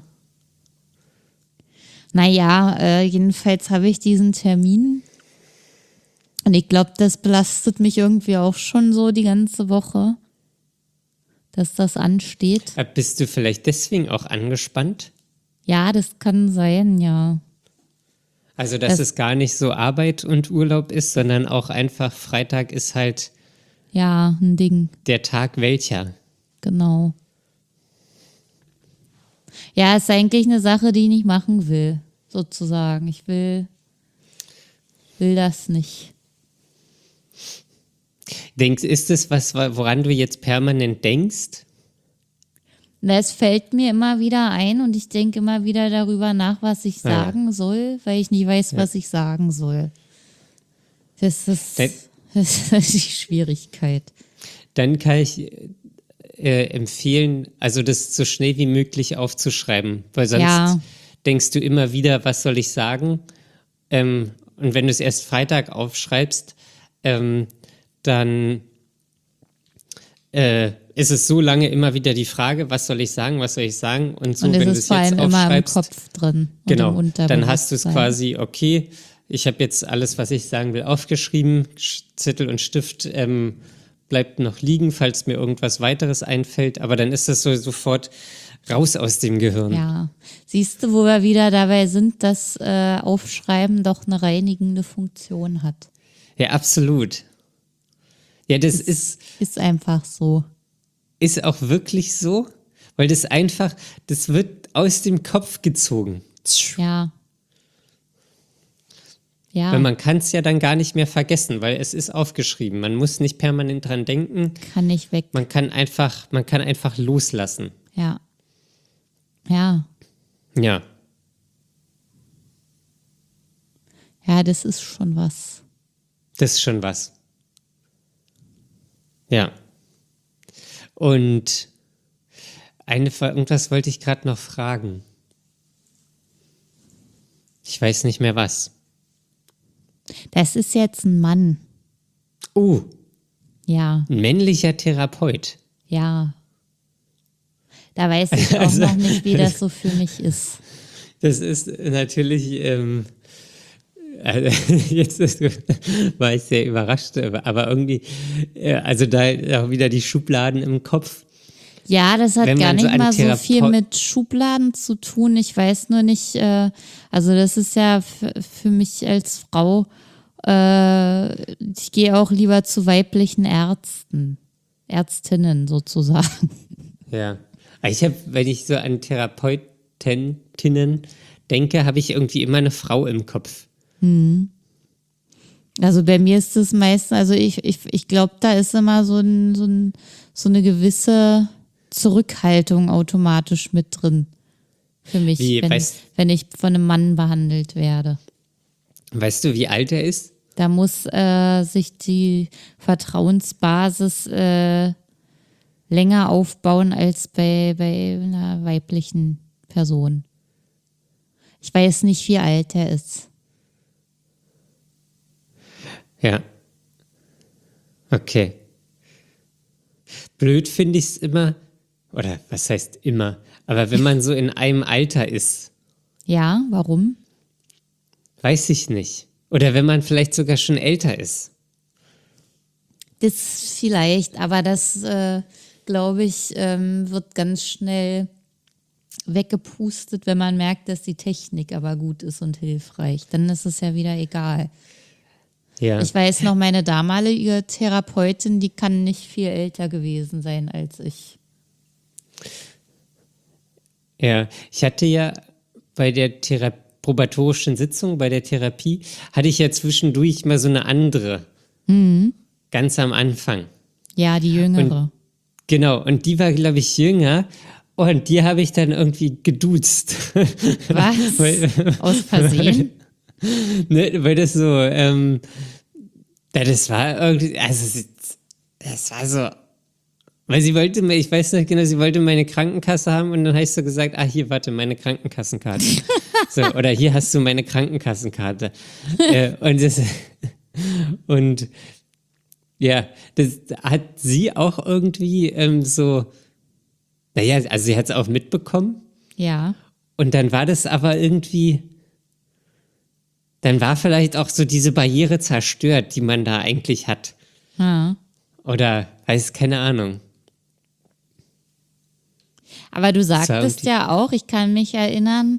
[SPEAKER 2] Naja, jedenfalls habe ich diesen Termin. Und ich glaube, das belastet mich irgendwie auch schon so die ganze Woche, dass das ansteht.
[SPEAKER 1] Bist du vielleicht deswegen auch angespannt?
[SPEAKER 2] Ja, das kann sein, ja.
[SPEAKER 1] Also, dass es gar nicht so Arbeit und Urlaub ist, sondern auch einfach Freitag ist halt
[SPEAKER 2] Ja, ein Ding,
[SPEAKER 1] der Tag welcher.
[SPEAKER 2] genau. Ja, ist eigentlich eine Sache, die ich nicht machen will, sozusagen. Ich will das nicht.
[SPEAKER 1] Ist es was, woran du jetzt permanent denkst?
[SPEAKER 2] Na, es fällt mir immer wieder ein und ich denke immer wieder darüber nach, was ich sagen soll, weil ich nicht weiß, was ich sagen soll. Das ist die Schwierigkeit.
[SPEAKER 1] Dann kann ich empfehlen, also das so schnell wie möglich aufzuschreiben, weil sonst denkst du immer wieder, was soll ich sagen? Und wenn du es erst Freitag aufschreibst, dann ist es so lange immer wieder die Frage, was soll ich sagen, was soll ich sagen? Und so,
[SPEAKER 2] Und
[SPEAKER 1] wenn du
[SPEAKER 2] es
[SPEAKER 1] es
[SPEAKER 2] ist vor
[SPEAKER 1] jetzt
[SPEAKER 2] allem immer im
[SPEAKER 1] aufschreibst,
[SPEAKER 2] Kopf drin.
[SPEAKER 1] genau,
[SPEAKER 2] Und im
[SPEAKER 1] dann hast du es
[SPEAKER 2] Unterbewusstsein.
[SPEAKER 1] quasi, okay, ich habe jetzt alles, was ich sagen will, aufgeschrieben, Zettel und Stift bleibt noch liegen, falls mir irgendwas weiteres einfällt, aber dann ist das so sofort raus aus dem Gehirn.
[SPEAKER 2] Ja, siehst du, wo wir wieder dabei sind, dass Aufschreiben doch eine reinigende Funktion hat.
[SPEAKER 1] Ja, absolut. Ja, das ist
[SPEAKER 2] einfach so.
[SPEAKER 1] Ist auch wirklich so, weil das einfach, das wird aus dem Kopf gezogen.
[SPEAKER 2] Ja. Ja,
[SPEAKER 1] Weil man kann es ja dann gar nicht mehr vergessen, weil es ist aufgeschrieben. Man muss nicht permanent dran denken.
[SPEAKER 2] kann nicht weg.
[SPEAKER 1] Man kann einfach loslassen.
[SPEAKER 2] Ja. Ja.
[SPEAKER 1] Ja.
[SPEAKER 2] Ja, das ist schon was.
[SPEAKER 1] Das ist schon was. Ja. Und irgendwas wollte ich gerade noch fragen. Ich weiß nicht mehr was.
[SPEAKER 2] Das ist jetzt ein Mann.
[SPEAKER 1] Oh,
[SPEAKER 2] Ja,
[SPEAKER 1] ein männlicher Therapeut.
[SPEAKER 2] ja. Da weiß ich auch
[SPEAKER 1] Also-
[SPEAKER 2] noch nicht, wie das so für mich ist.
[SPEAKER 1] Das ist natürlich, war ich sehr überrascht, aber irgendwie, also da auch wieder die Schubladen im Kopf.
[SPEAKER 2] Ja, das hat
[SPEAKER 1] Wenn
[SPEAKER 2] gar
[SPEAKER 1] man so
[SPEAKER 2] nicht
[SPEAKER 1] an
[SPEAKER 2] mal so viel
[SPEAKER 1] Therapeut-
[SPEAKER 2] mit Schubladen zu tun. Ich weiß nur nicht, also das ist ja für mich als Frau, ich gehe auch lieber zu weiblichen Ärztinnen sozusagen.
[SPEAKER 1] Ja. Wenn ich so an Therapeutinnen denke, habe ich irgendwie immer eine Frau im Kopf.
[SPEAKER 2] Also bei mir ist es meistens, also ich glaube, da ist immer so eine gewisse Zurückhaltung automatisch mit drin. Für mich, wenn ich von einem Mann behandelt werde.
[SPEAKER 1] Weißt du, wie alt er ist?
[SPEAKER 2] Da muss sich die Vertrauensbasis länger aufbauen als bei einer weiblichen Person. Ich weiß nicht, wie alt er ist.
[SPEAKER 1] Ja. Okay. Blöd finde ich es immer, oder was heißt immer, aber wenn man so in einem Alter ist,
[SPEAKER 2] Ja, warum?
[SPEAKER 1] weiß ich nicht. Oder wenn man vielleicht sogar schon älter ist.
[SPEAKER 2] Das vielleicht, aber das, glaube ich, wird ganz schnell weggepustet, wenn man merkt, dass die Technik aber gut ist und hilfreich. Dann ist es ja wieder egal.
[SPEAKER 1] Ja.
[SPEAKER 2] Ich weiß noch, meine damalige Therapeutin, die kann nicht viel älter gewesen sein als ich.
[SPEAKER 1] Ja, ich hatte ja bei der probatorischen Sitzung, bei der Therapie, hatte ich ja zwischendurch mal so eine andere. Ganz am Anfang.
[SPEAKER 2] Ja, die Jüngere.
[SPEAKER 1] Genau, und die war, glaube ich, jünger Und die habe ich dann irgendwie geduzt.
[SPEAKER 2] Was? Aus Versehen?
[SPEAKER 1] Weil das so, das war irgendwie, also das war so, weil sie wollte, ich weiß nicht genau, sie wollte meine Krankenkasse haben und dann hast du gesagt, hier, warte, meine Krankenkassenkarte. So, oder hier hast du meine Krankenkassenkarte. Und ja, das hat sie auch irgendwie so, naja, also sie hat es auch mitbekommen.
[SPEAKER 2] Ja.
[SPEAKER 1] Und dann war das aber irgendwie, dann war vielleicht auch so diese Barriere zerstört, die man da eigentlich hat.
[SPEAKER 2] Ja.
[SPEAKER 1] Oder, keine Ahnung.
[SPEAKER 2] Aber du sagtest ja auch, ich kann mich erinnern,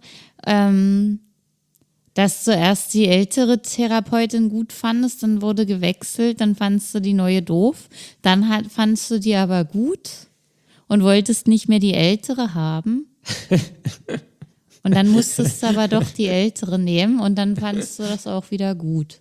[SPEAKER 2] dass zuerst die ältere Therapeutin gut fandest, dann wurde gewechselt, dann fandst du die neue doof, dann fandst du die aber gut und wolltest nicht mehr die ältere haben. Und dann musstest du aber doch die ältere nehmen und dann fandst du das auch wieder gut.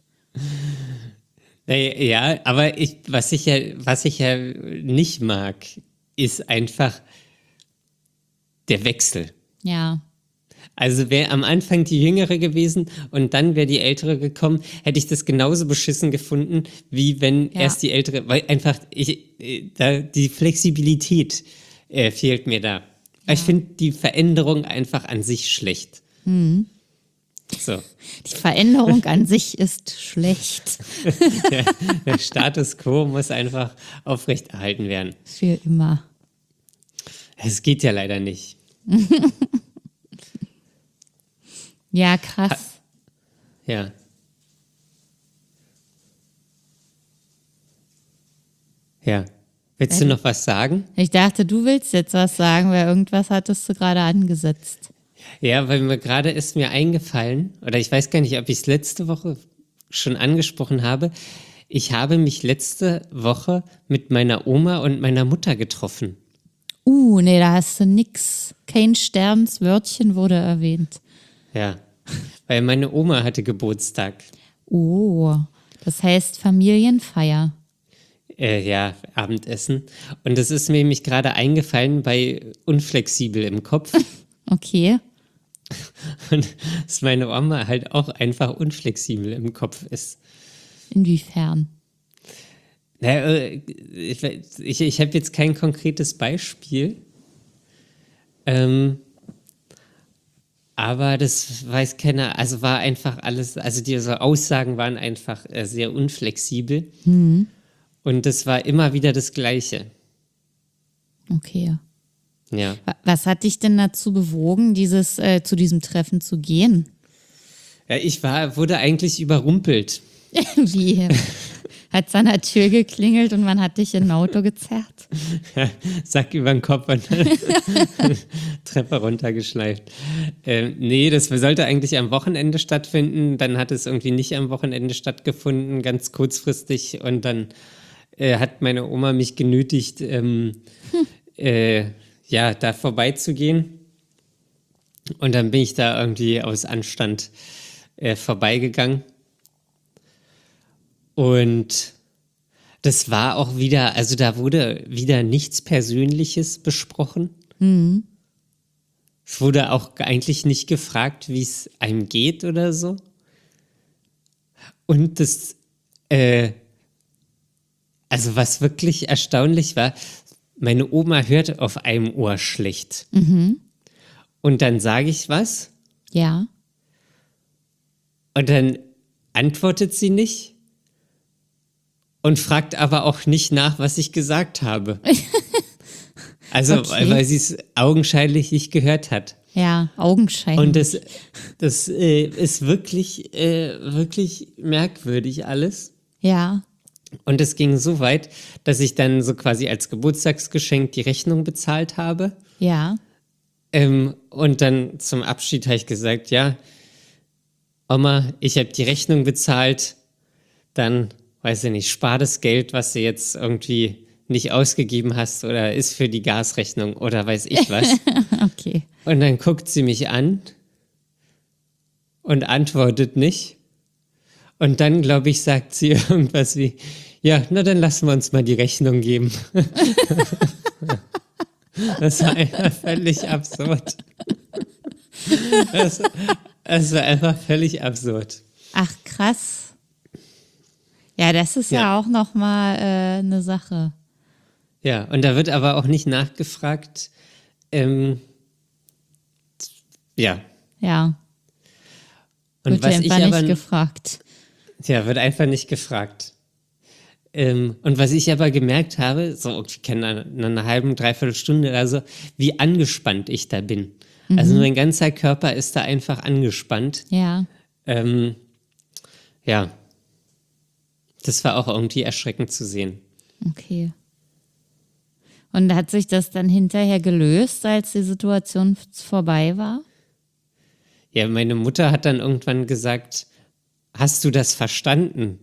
[SPEAKER 1] Ja, aber was ich ja nicht mag, ist einfach der Wechsel.
[SPEAKER 2] Ja.
[SPEAKER 1] Also wäre am Anfang die Jüngere gewesen und dann wäre die Ältere gekommen, hätte ich das genauso beschissen gefunden, wie wenn erst die Ältere, weil einfach die Flexibilität fehlt mir da. Ja. Ich finde die Veränderung einfach an sich schlecht.
[SPEAKER 2] Mhm.
[SPEAKER 1] So.
[SPEAKER 2] Die Veränderung an sich ist schlecht.
[SPEAKER 1] Der Status quo muss einfach aufrechterhalten werden.
[SPEAKER 2] Für immer.
[SPEAKER 1] Es geht ja leider nicht.
[SPEAKER 2] Ja, krass.
[SPEAKER 1] Ja. Ja. Willst du noch was sagen?
[SPEAKER 2] Ich dachte, du willst jetzt was sagen, weil irgendwas hattest du gerade angesetzt.
[SPEAKER 1] Ja, weil ist mir eingefallen, oder ich weiß gar nicht, ob ich es letzte Woche schon angesprochen habe. Ich habe mich letzte Woche mit meiner Oma und meiner Mutter getroffen.
[SPEAKER 2] Nee, da hast du nix. Kein Sternswörtchen wurde erwähnt.
[SPEAKER 1] Ja, weil meine Oma hatte Geburtstag.
[SPEAKER 2] Oh, das heißt Familienfeier.
[SPEAKER 1] Ja, Abendessen. Und das ist mir nämlich gerade eingefallen bei Unflexibel im Kopf.
[SPEAKER 2] Okay.
[SPEAKER 1] Und dass meine Oma halt auch einfach unflexibel im Kopf ist.
[SPEAKER 2] Inwiefern?
[SPEAKER 1] Naja, ich habe jetzt kein konkretes Beispiel. Aber das weiß keiner, also war einfach alles, also diese Aussagen waren einfach sehr unflexibel.
[SPEAKER 2] Mhm.
[SPEAKER 1] Und das war immer wieder das Gleiche.
[SPEAKER 2] Okay.
[SPEAKER 1] Ja.
[SPEAKER 2] Was hat dich denn dazu bewogen, zu diesem Treffen zu gehen?
[SPEAKER 1] Ja, ich wurde eigentlich überrumpelt.
[SPEAKER 2] Wie? Hat es an der Tür geklingelt und man hat dich in ein Auto gezerrt?
[SPEAKER 1] Ja, Sack über den Kopf und Treppe runtergeschleift. Nee, das sollte eigentlich am Wochenende stattfinden. Dann hat es irgendwie nicht am Wochenende stattgefunden, ganz kurzfristig. Und dann hat meine Oma mich genötigt, da vorbeizugehen. Und dann bin ich da irgendwie aus Anstand vorbeigegangen. Und das war auch wieder, also da wurde wieder nichts Persönliches besprochen.
[SPEAKER 2] Mhm.
[SPEAKER 1] Es wurde auch eigentlich nicht gefragt, wie es einem geht oder so. Und also was wirklich erstaunlich war, meine Oma hört auf einem Ohr schlecht.
[SPEAKER 2] Mhm.
[SPEAKER 1] Und dann sage ich was.
[SPEAKER 2] Ja.
[SPEAKER 1] Und dann antwortet sie nicht. Und fragt aber auch nicht nach, was ich gesagt habe. Also,
[SPEAKER 2] Okay.
[SPEAKER 1] Weil sie es augenscheinlich nicht gehört hat.
[SPEAKER 2] Ja, augenscheinlich.
[SPEAKER 1] Und das ist wirklich, wirklich merkwürdig alles.
[SPEAKER 2] Ja.
[SPEAKER 1] Und es ging so weit, dass ich dann so quasi als Geburtstagsgeschenk die Rechnung bezahlt habe.
[SPEAKER 2] Ja.
[SPEAKER 1] Und dann zum Abschied habe ich gesagt, ja, Oma, ich habe die Rechnung bezahlt, dann, weiß ich nicht, spar das Geld, was du jetzt irgendwie nicht ausgegeben hast oder ist für die Gasrechnung oder weiß ich was.
[SPEAKER 2] Okay.
[SPEAKER 1] Und dann guckt sie mich an und antwortet nicht. Und dann, glaube ich, sagt sie irgendwas wie, ja, na dann lassen wir uns mal die Rechnung geben. Das war einfach völlig absurd. Das, das war einfach völlig absurd.
[SPEAKER 2] Ach, krass. Ja, das ist ja auch nochmal eine Sache.
[SPEAKER 1] Ja, und da wird aber auch nicht nachgefragt. Ja.
[SPEAKER 2] Ja,
[SPEAKER 1] Und
[SPEAKER 2] wird
[SPEAKER 1] was ich
[SPEAKER 2] einfach
[SPEAKER 1] aber
[SPEAKER 2] nicht gefragt.
[SPEAKER 1] Ja, wird einfach nicht gefragt. Und was ich aber gemerkt habe, so nach einer halben, dreiviertel Stunde oder so, wie angespannt ich da bin. Also mein ganzer Körper ist da einfach angespannt.
[SPEAKER 2] Ja,
[SPEAKER 1] Ja, das war auch irgendwie erschreckend zu sehen.
[SPEAKER 2] okay. Und hat sich das dann hinterher gelöst, als die Situation vorbei war?
[SPEAKER 1] Ja, meine Mutter hat dann irgendwann gesagt, hast du das verstanden?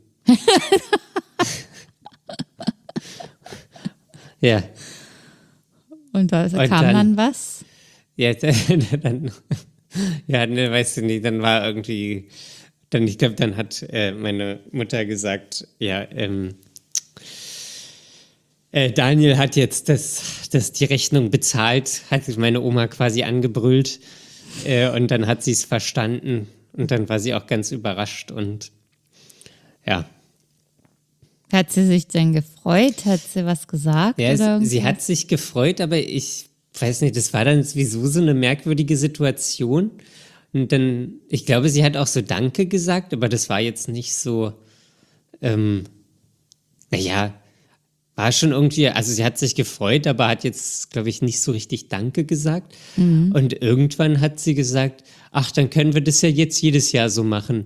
[SPEAKER 1] Ja.
[SPEAKER 2] Und da kam
[SPEAKER 1] dann-
[SPEAKER 2] dann was?
[SPEAKER 1] Ja, dann, ja, ne, weißt du nicht, dann war irgendwie, dann, ich glaube, dann hat meine Mutter gesagt, ja, Daniel hat jetzt die Rechnung bezahlt, hat meine Oma quasi angebrüllt und dann hat sie es verstanden und dann war sie auch ganz überrascht und ja.
[SPEAKER 2] Hat sie sich denn gefreut? Hat sie was gesagt?
[SPEAKER 1] Ja,
[SPEAKER 2] oder
[SPEAKER 1] sie
[SPEAKER 2] irgendwas?
[SPEAKER 1] hat sich gefreut, aber ich weiß nicht, das war dann sowieso so eine merkwürdige Situation. Und dann, ich glaube, sie hat auch so Danke gesagt, aber das war jetzt nicht so, naja, war schon irgendwie, also sie hat sich gefreut, aber hat jetzt, glaube ich, nicht so richtig Danke gesagt. Und irgendwann hat sie gesagt, ach, dann können wir das ja jetzt jedes Jahr so machen.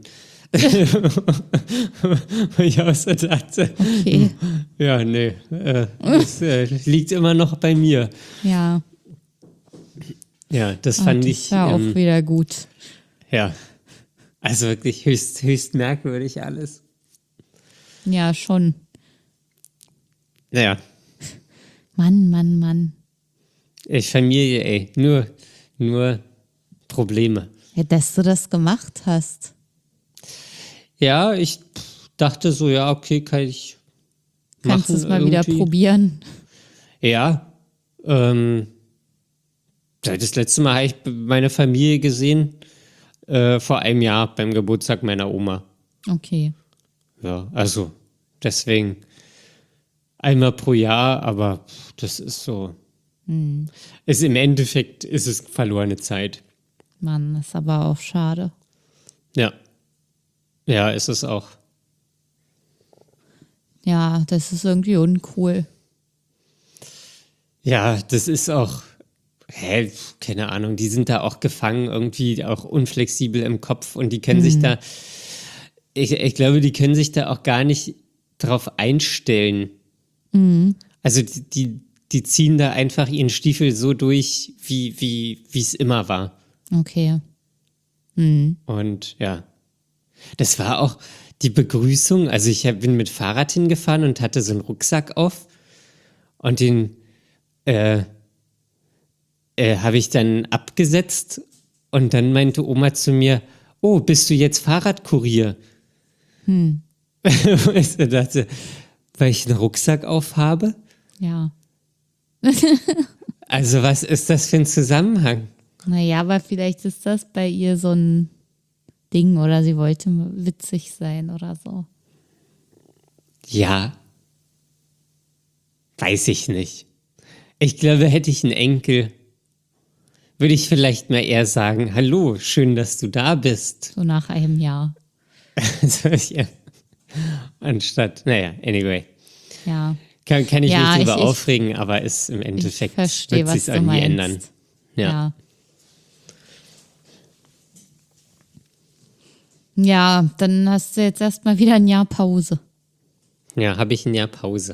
[SPEAKER 1] Wo ich auch so dachte,
[SPEAKER 2] Okay,
[SPEAKER 1] ja, nee, das liegt immer noch bei mir.
[SPEAKER 2] ja.
[SPEAKER 1] Ja, das fand
[SPEAKER 2] das
[SPEAKER 1] ich,
[SPEAKER 2] ist ja auch wieder gut.
[SPEAKER 1] ja, also wirklich höchst merkwürdig alles.
[SPEAKER 2] Ja, schon.
[SPEAKER 1] Naja,
[SPEAKER 2] Mann.
[SPEAKER 1] Familie, ey, nur Probleme.
[SPEAKER 2] Ja, dass du das gemacht hast.
[SPEAKER 1] Ja, ich dachte so, ja, okay, kann ich
[SPEAKER 2] Kannst du
[SPEAKER 1] machen
[SPEAKER 2] es mal wieder
[SPEAKER 1] irgendwie.
[SPEAKER 2] probieren?
[SPEAKER 1] Ja, das letzte Mal habe ich meine Familie gesehen, vor einem Jahr beim Geburtstag meiner Oma.
[SPEAKER 2] Okay.
[SPEAKER 1] Ja, also deswegen einmal pro Jahr, aber das ist so. Ist im Endeffekt ist es verlorene Zeit.
[SPEAKER 2] Mann, ist aber auch schade.
[SPEAKER 1] Ja. Ja, ist es auch.
[SPEAKER 2] Ja, das ist irgendwie uncool.
[SPEAKER 1] Ja, das ist auch, keine Ahnung, die sind da auch gefangen, irgendwie auch unflexibel im Kopf und die können sich da, ich glaube, die können sich da auch gar nicht drauf einstellen. Also die ziehen da einfach ihren Stiefel so durch, wie es immer war.
[SPEAKER 2] Okay.
[SPEAKER 1] Und ja, das war auch die Begrüßung. Also ich bin mit Fahrrad hingefahren und hatte so einen Rucksack auf und den habe ich dann abgesetzt und dann meinte Oma zu mir, oh, bist du jetzt Fahrradkurier? Ich dachte, weil ich einen Rucksack aufhabe?
[SPEAKER 2] Ja.
[SPEAKER 1] Also was ist das für ein Zusammenhang?
[SPEAKER 2] Naja, aber vielleicht ist das bei ihr so ein Ding oder sie wollte witzig sein oder so.
[SPEAKER 1] Ja, weiß ich nicht. Ich glaube, hätte ich einen Enkel, würde ich vielleicht mal eher sagen, hallo, schön, dass du da bist.
[SPEAKER 2] So nach einem Jahr.
[SPEAKER 1] Ja. Anstatt, naja, anyway.
[SPEAKER 2] Ja.
[SPEAKER 1] Kann ich
[SPEAKER 2] Ja,
[SPEAKER 1] mich drüber
[SPEAKER 2] ich-
[SPEAKER 1] aufregen, aber ist im Endeffekt,
[SPEAKER 2] verstehe,
[SPEAKER 1] wird
[SPEAKER 2] was
[SPEAKER 1] sich's
[SPEAKER 2] du
[SPEAKER 1] irgendwie
[SPEAKER 2] meinst.
[SPEAKER 1] ändern. Ja.
[SPEAKER 2] Ja, dann hast du jetzt erstmal wieder ein Jahr Pause.
[SPEAKER 1] Ja, habe ich ein Jahr Pause.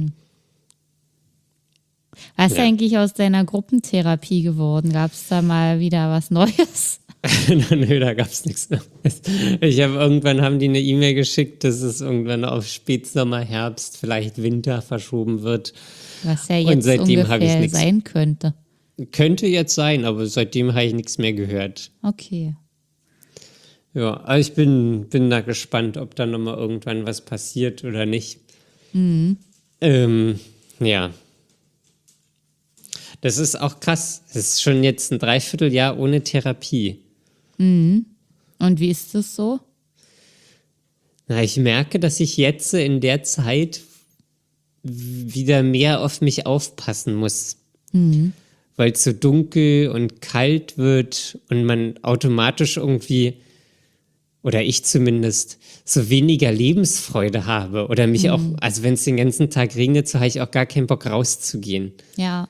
[SPEAKER 2] Was ist
[SPEAKER 1] Ja.
[SPEAKER 2] eigentlich aus deiner Gruppentherapie geworden? Gab es da mal wieder was Neues?
[SPEAKER 1] Nö, da gab es nichts Neues. Irgendwann haben die eine E-Mail geschickt, dass es irgendwann auf Spätsommer, Herbst, vielleicht Winter verschoben wird.
[SPEAKER 2] Was ja
[SPEAKER 1] Und
[SPEAKER 2] jetzt
[SPEAKER 1] seitdem habe ich
[SPEAKER 2] ungefähr
[SPEAKER 1] nichts.
[SPEAKER 2] sein könnte.
[SPEAKER 1] Könnte jetzt sein, aber seitdem habe ich nichts mehr gehört.
[SPEAKER 2] Okay.
[SPEAKER 1] Ja, aber ich bin da gespannt, ob da nochmal irgendwann was passiert oder nicht. Ja. Das ist auch krass. Das ist schon jetzt ein Dreivierteljahr ohne Therapie.
[SPEAKER 2] Und wie ist das so?
[SPEAKER 1] Na, ich merke, dass ich jetzt in der Zeit wieder mehr auf mich aufpassen muss. Weil es so dunkel und kalt wird und man automatisch irgendwie, oder ich zumindest, so weniger Lebensfreude habe. Oder mich auch, also wenn es den ganzen Tag regnet, so habe ich auch gar keinen Bock rauszugehen.
[SPEAKER 2] Ja,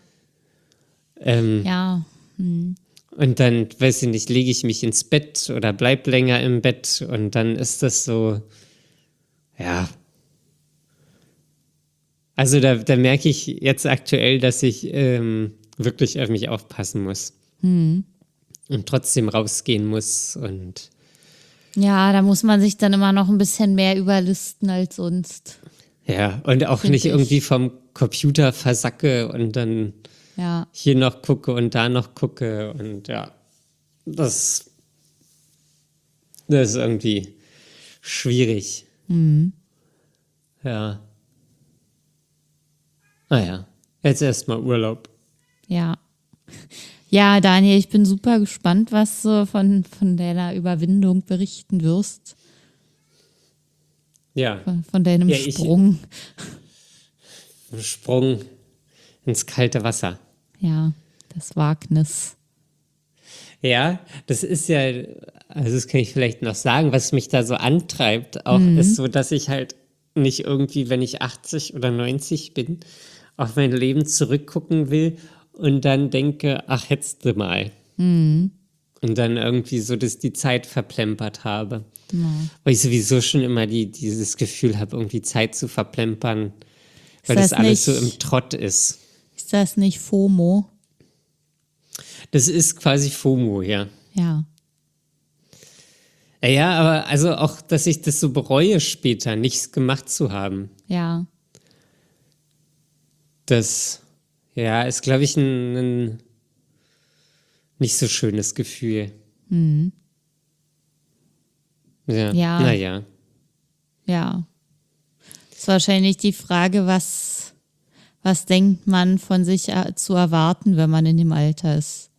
[SPEAKER 2] ja.
[SPEAKER 1] Und dann, weiß ich nicht, lege ich mich ins Bett oder bleib länger im Bett und dann ist das so, ja. Also da merke ich jetzt aktuell, dass ich wirklich auf mich aufpassen muss. Und trotzdem rausgehen muss und
[SPEAKER 2] Ja, da muss man sich dann immer noch ein bisschen mehr überlisten als sonst.
[SPEAKER 1] ja, und auch
[SPEAKER 2] Find
[SPEAKER 1] nicht
[SPEAKER 2] ich.
[SPEAKER 1] irgendwie vom Computer versacke und dann
[SPEAKER 2] Ja,
[SPEAKER 1] hier noch gucke und da noch gucke und ja, das ist irgendwie schwierig. Ja. Naja, jetzt erstmal Urlaub.
[SPEAKER 2] ja. Ja, Daniel, ich bin super gespannt, was du von deiner Überwindung berichten wirst.
[SPEAKER 1] Ja,
[SPEAKER 2] Von deinem
[SPEAKER 1] Ja,
[SPEAKER 2] Sprung.
[SPEAKER 1] ein Sprung ins kalte Wasser.
[SPEAKER 2] Ja, das Wagnis.
[SPEAKER 1] Ja, das ist ja, also das kann ich vielleicht noch sagen, was mich da so antreibt, auch ist so, dass ich halt nicht irgendwie, wenn ich 80 oder 90 bin, auf mein Leben zurückgucken will und dann denke, ach, hättest du mal. Und dann irgendwie so, dass die Zeit verplempert habe. Weil ich sowieso schon immer dieses Gefühl habe, irgendwie Zeit zu verplempern, weil
[SPEAKER 2] das
[SPEAKER 1] das alles so
[SPEAKER 2] nicht-
[SPEAKER 1] im Trott ist.
[SPEAKER 2] Ist das nicht FOMO?
[SPEAKER 1] Das ist quasi FOMO, ja.
[SPEAKER 2] Ja.
[SPEAKER 1] Ja, aber also auch, dass ich das so bereue später, nichts gemacht zu haben.
[SPEAKER 2] Ja.
[SPEAKER 1] Das, ja, ist, glaube ich, ein nicht so schönes Gefühl. Ja,
[SPEAKER 2] Ja.
[SPEAKER 1] naja.
[SPEAKER 2] Ja. Ist wahrscheinlich die Frage, was denkt man von sich zu erwarten, wenn man in dem Alter ist.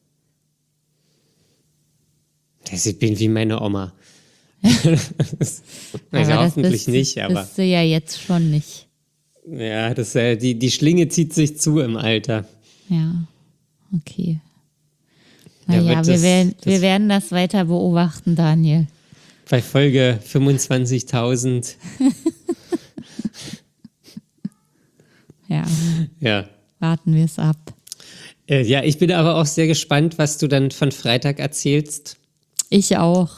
[SPEAKER 1] Ich bin wie meine Oma. Also
[SPEAKER 2] Aber
[SPEAKER 1] hoffentlich nicht, aber
[SPEAKER 2] bist du ja jetzt schon nicht.
[SPEAKER 1] ja, die Schlinge zieht sich zu im Alter.
[SPEAKER 2] Ja, okay.
[SPEAKER 1] Da
[SPEAKER 2] Naja,
[SPEAKER 1] wird
[SPEAKER 2] wir werden das weiter beobachten, Daniel.
[SPEAKER 1] bei Folge 25.000,
[SPEAKER 2] Ja,
[SPEAKER 1] ja.
[SPEAKER 2] warten wir es ab.
[SPEAKER 1] Ja, ich bin aber auch sehr gespannt, was du dann von Freitag erzählst.
[SPEAKER 2] Ich auch.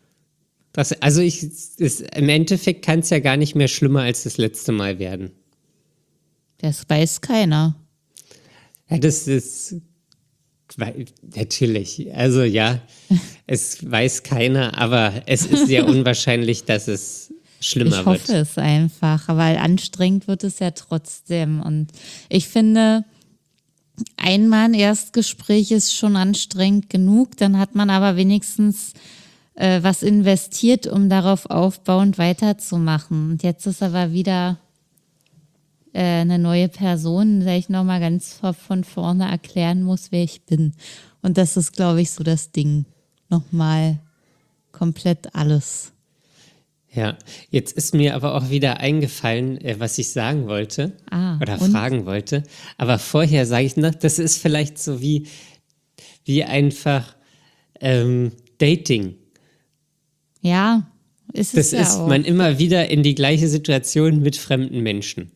[SPEAKER 1] Im Endeffekt kann es ja gar nicht mehr schlimmer als das letzte Mal werden.
[SPEAKER 2] Das weiß keiner.
[SPEAKER 1] Ja, das ist natürlich. Also ja, es weiß keiner, aber es ist sehr unwahrscheinlich, dass es schlimmer
[SPEAKER 2] Ich hoffe
[SPEAKER 1] wird.
[SPEAKER 2] es einfach, weil anstrengend wird es ja trotzdem. Und ich finde, einmal ein Erstgespräch ist schon anstrengend genug, dann hat man aber wenigstens was investiert, um darauf aufbauend weiterzumachen. Und jetzt ist aber wieder eine neue Person, der ich nochmal ganz von vorne erklären muss, wer ich bin. Und das ist, glaube ich, so das Ding. Nochmal komplett alles.
[SPEAKER 1] Ja, jetzt ist mir aber auch wieder eingefallen, was ich sagen wollte oder
[SPEAKER 2] und?
[SPEAKER 1] fragen wollte. Aber vorher sage ich noch, das ist vielleicht so wie einfach Dating.
[SPEAKER 2] Ja, ist
[SPEAKER 1] Das
[SPEAKER 2] es ja
[SPEAKER 1] ist
[SPEAKER 2] auch.
[SPEAKER 1] man immer wieder in die gleiche Situation mit fremden Menschen.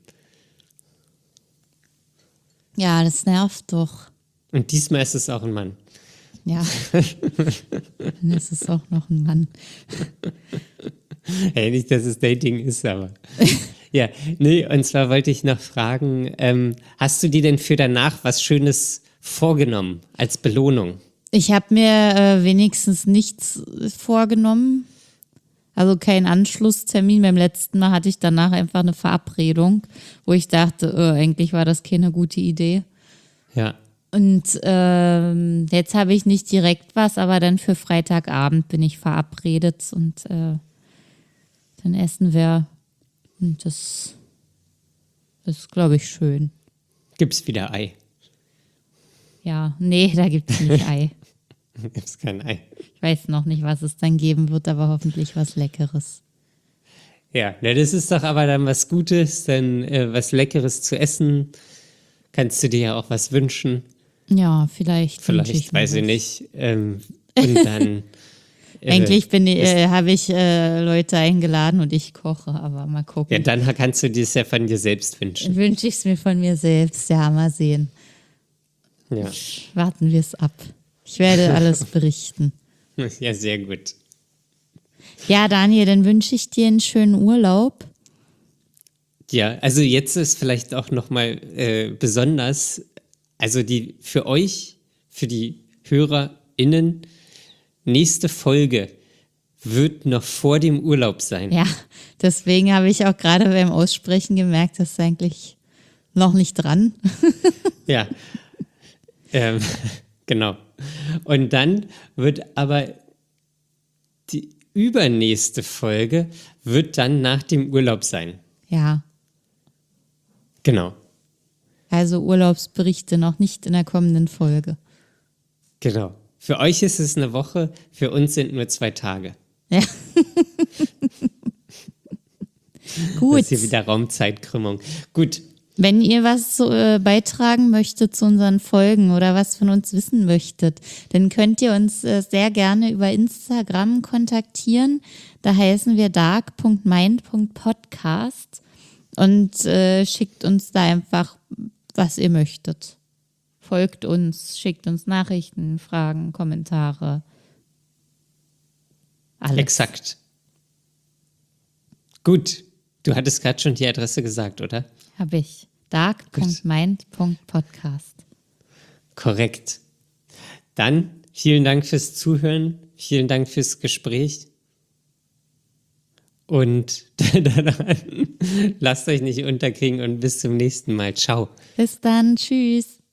[SPEAKER 2] Ja, das nervt doch.
[SPEAKER 1] Und diesmal ist es auch ein Mann.
[SPEAKER 2] Ja. Dann ist es auch noch ein Mann.
[SPEAKER 1] Hey, nicht, dass es Dating ist, aber. Ja, nee, und zwar wollte ich noch fragen, hast du dir denn für danach was Schönes vorgenommen als Belohnung?
[SPEAKER 2] Ich habe mir wenigstens nichts vorgenommen. Also keinen Anschlusstermin. Beim letzten Mal hatte ich danach einfach eine Verabredung, wo ich dachte, eigentlich war das keine gute Idee.
[SPEAKER 1] Ja.
[SPEAKER 2] Und jetzt habe ich nicht direkt was, aber dann für Freitagabend bin ich verabredet und dann essen wir. Und das, ist, glaube ich, schön.
[SPEAKER 1] Gibt's wieder Ei.
[SPEAKER 2] Ja, nee, da gibt es nicht Ei.
[SPEAKER 1] Gibt es kein Ei.
[SPEAKER 2] Ich weiß noch nicht, was es dann geben wird, aber hoffentlich was Leckeres.
[SPEAKER 1] Ja, na, das ist doch aber dann was Gutes, dann was Leckeres zu essen. Kannst du dir ja auch was wünschen.
[SPEAKER 2] Ja, vielleicht.
[SPEAKER 1] Vielleicht, weiß ich nicht. Und dann.
[SPEAKER 2] Eigentlich habe ich Leute eingeladen und ich koche, aber mal gucken.
[SPEAKER 1] Ja, dann kannst du dir es ja von dir selbst wünschen.
[SPEAKER 2] Dann wünsche ich es mir von mir selbst. Ja, mal sehen.
[SPEAKER 1] Ja,
[SPEAKER 2] Warten wir es ab. Ich werde alles berichten.
[SPEAKER 1] ja, sehr gut.
[SPEAKER 2] Ja, Daniel, dann wünsche ich dir einen schönen Urlaub.
[SPEAKER 1] Ja, also jetzt ist vielleicht auch nochmal besonders, also für euch, für die HörerInnen, nächste Folge wird noch vor dem Urlaub sein.
[SPEAKER 2] Ja, deswegen habe ich auch gerade beim Aussprechen gemerkt, das ist eigentlich noch nicht dran.
[SPEAKER 1] Ja, genau. Und dann wird aber die übernächste Folge wird dann nach dem Urlaub sein.
[SPEAKER 2] Ja,
[SPEAKER 1] Genau,
[SPEAKER 2] also Urlaubsberichte noch nicht in der kommenden Folge.
[SPEAKER 1] genau. Für euch ist es eine Woche, für uns sind nur 2 Tage.
[SPEAKER 2] Ja.
[SPEAKER 1] Das
[SPEAKER 2] Gut.
[SPEAKER 1] ist hier wieder Raumzeitkrümmung. Gut,
[SPEAKER 2] Wenn ihr was beitragen möchtet zu unseren Folgen oder was von uns wissen möchtet, dann könnt ihr uns sehr gerne über Instagram kontaktieren. Da heißen wir dark.mind.podcast und schickt uns da einfach, was ihr möchtet. Folgt uns, schickt uns Nachrichten, Fragen, Kommentare. Alles.
[SPEAKER 1] exakt. Gut, du hattest gerade schon die Adresse gesagt, oder?
[SPEAKER 2] Habe ich. dark.mind.podcast.
[SPEAKER 1] Korrekt. Dann vielen Dank fürs Zuhören, vielen Dank fürs Gespräch. Und lasst euch nicht unterkriegen und bis zum nächsten Mal. Ciao.
[SPEAKER 2] Bis dann. Tschüss.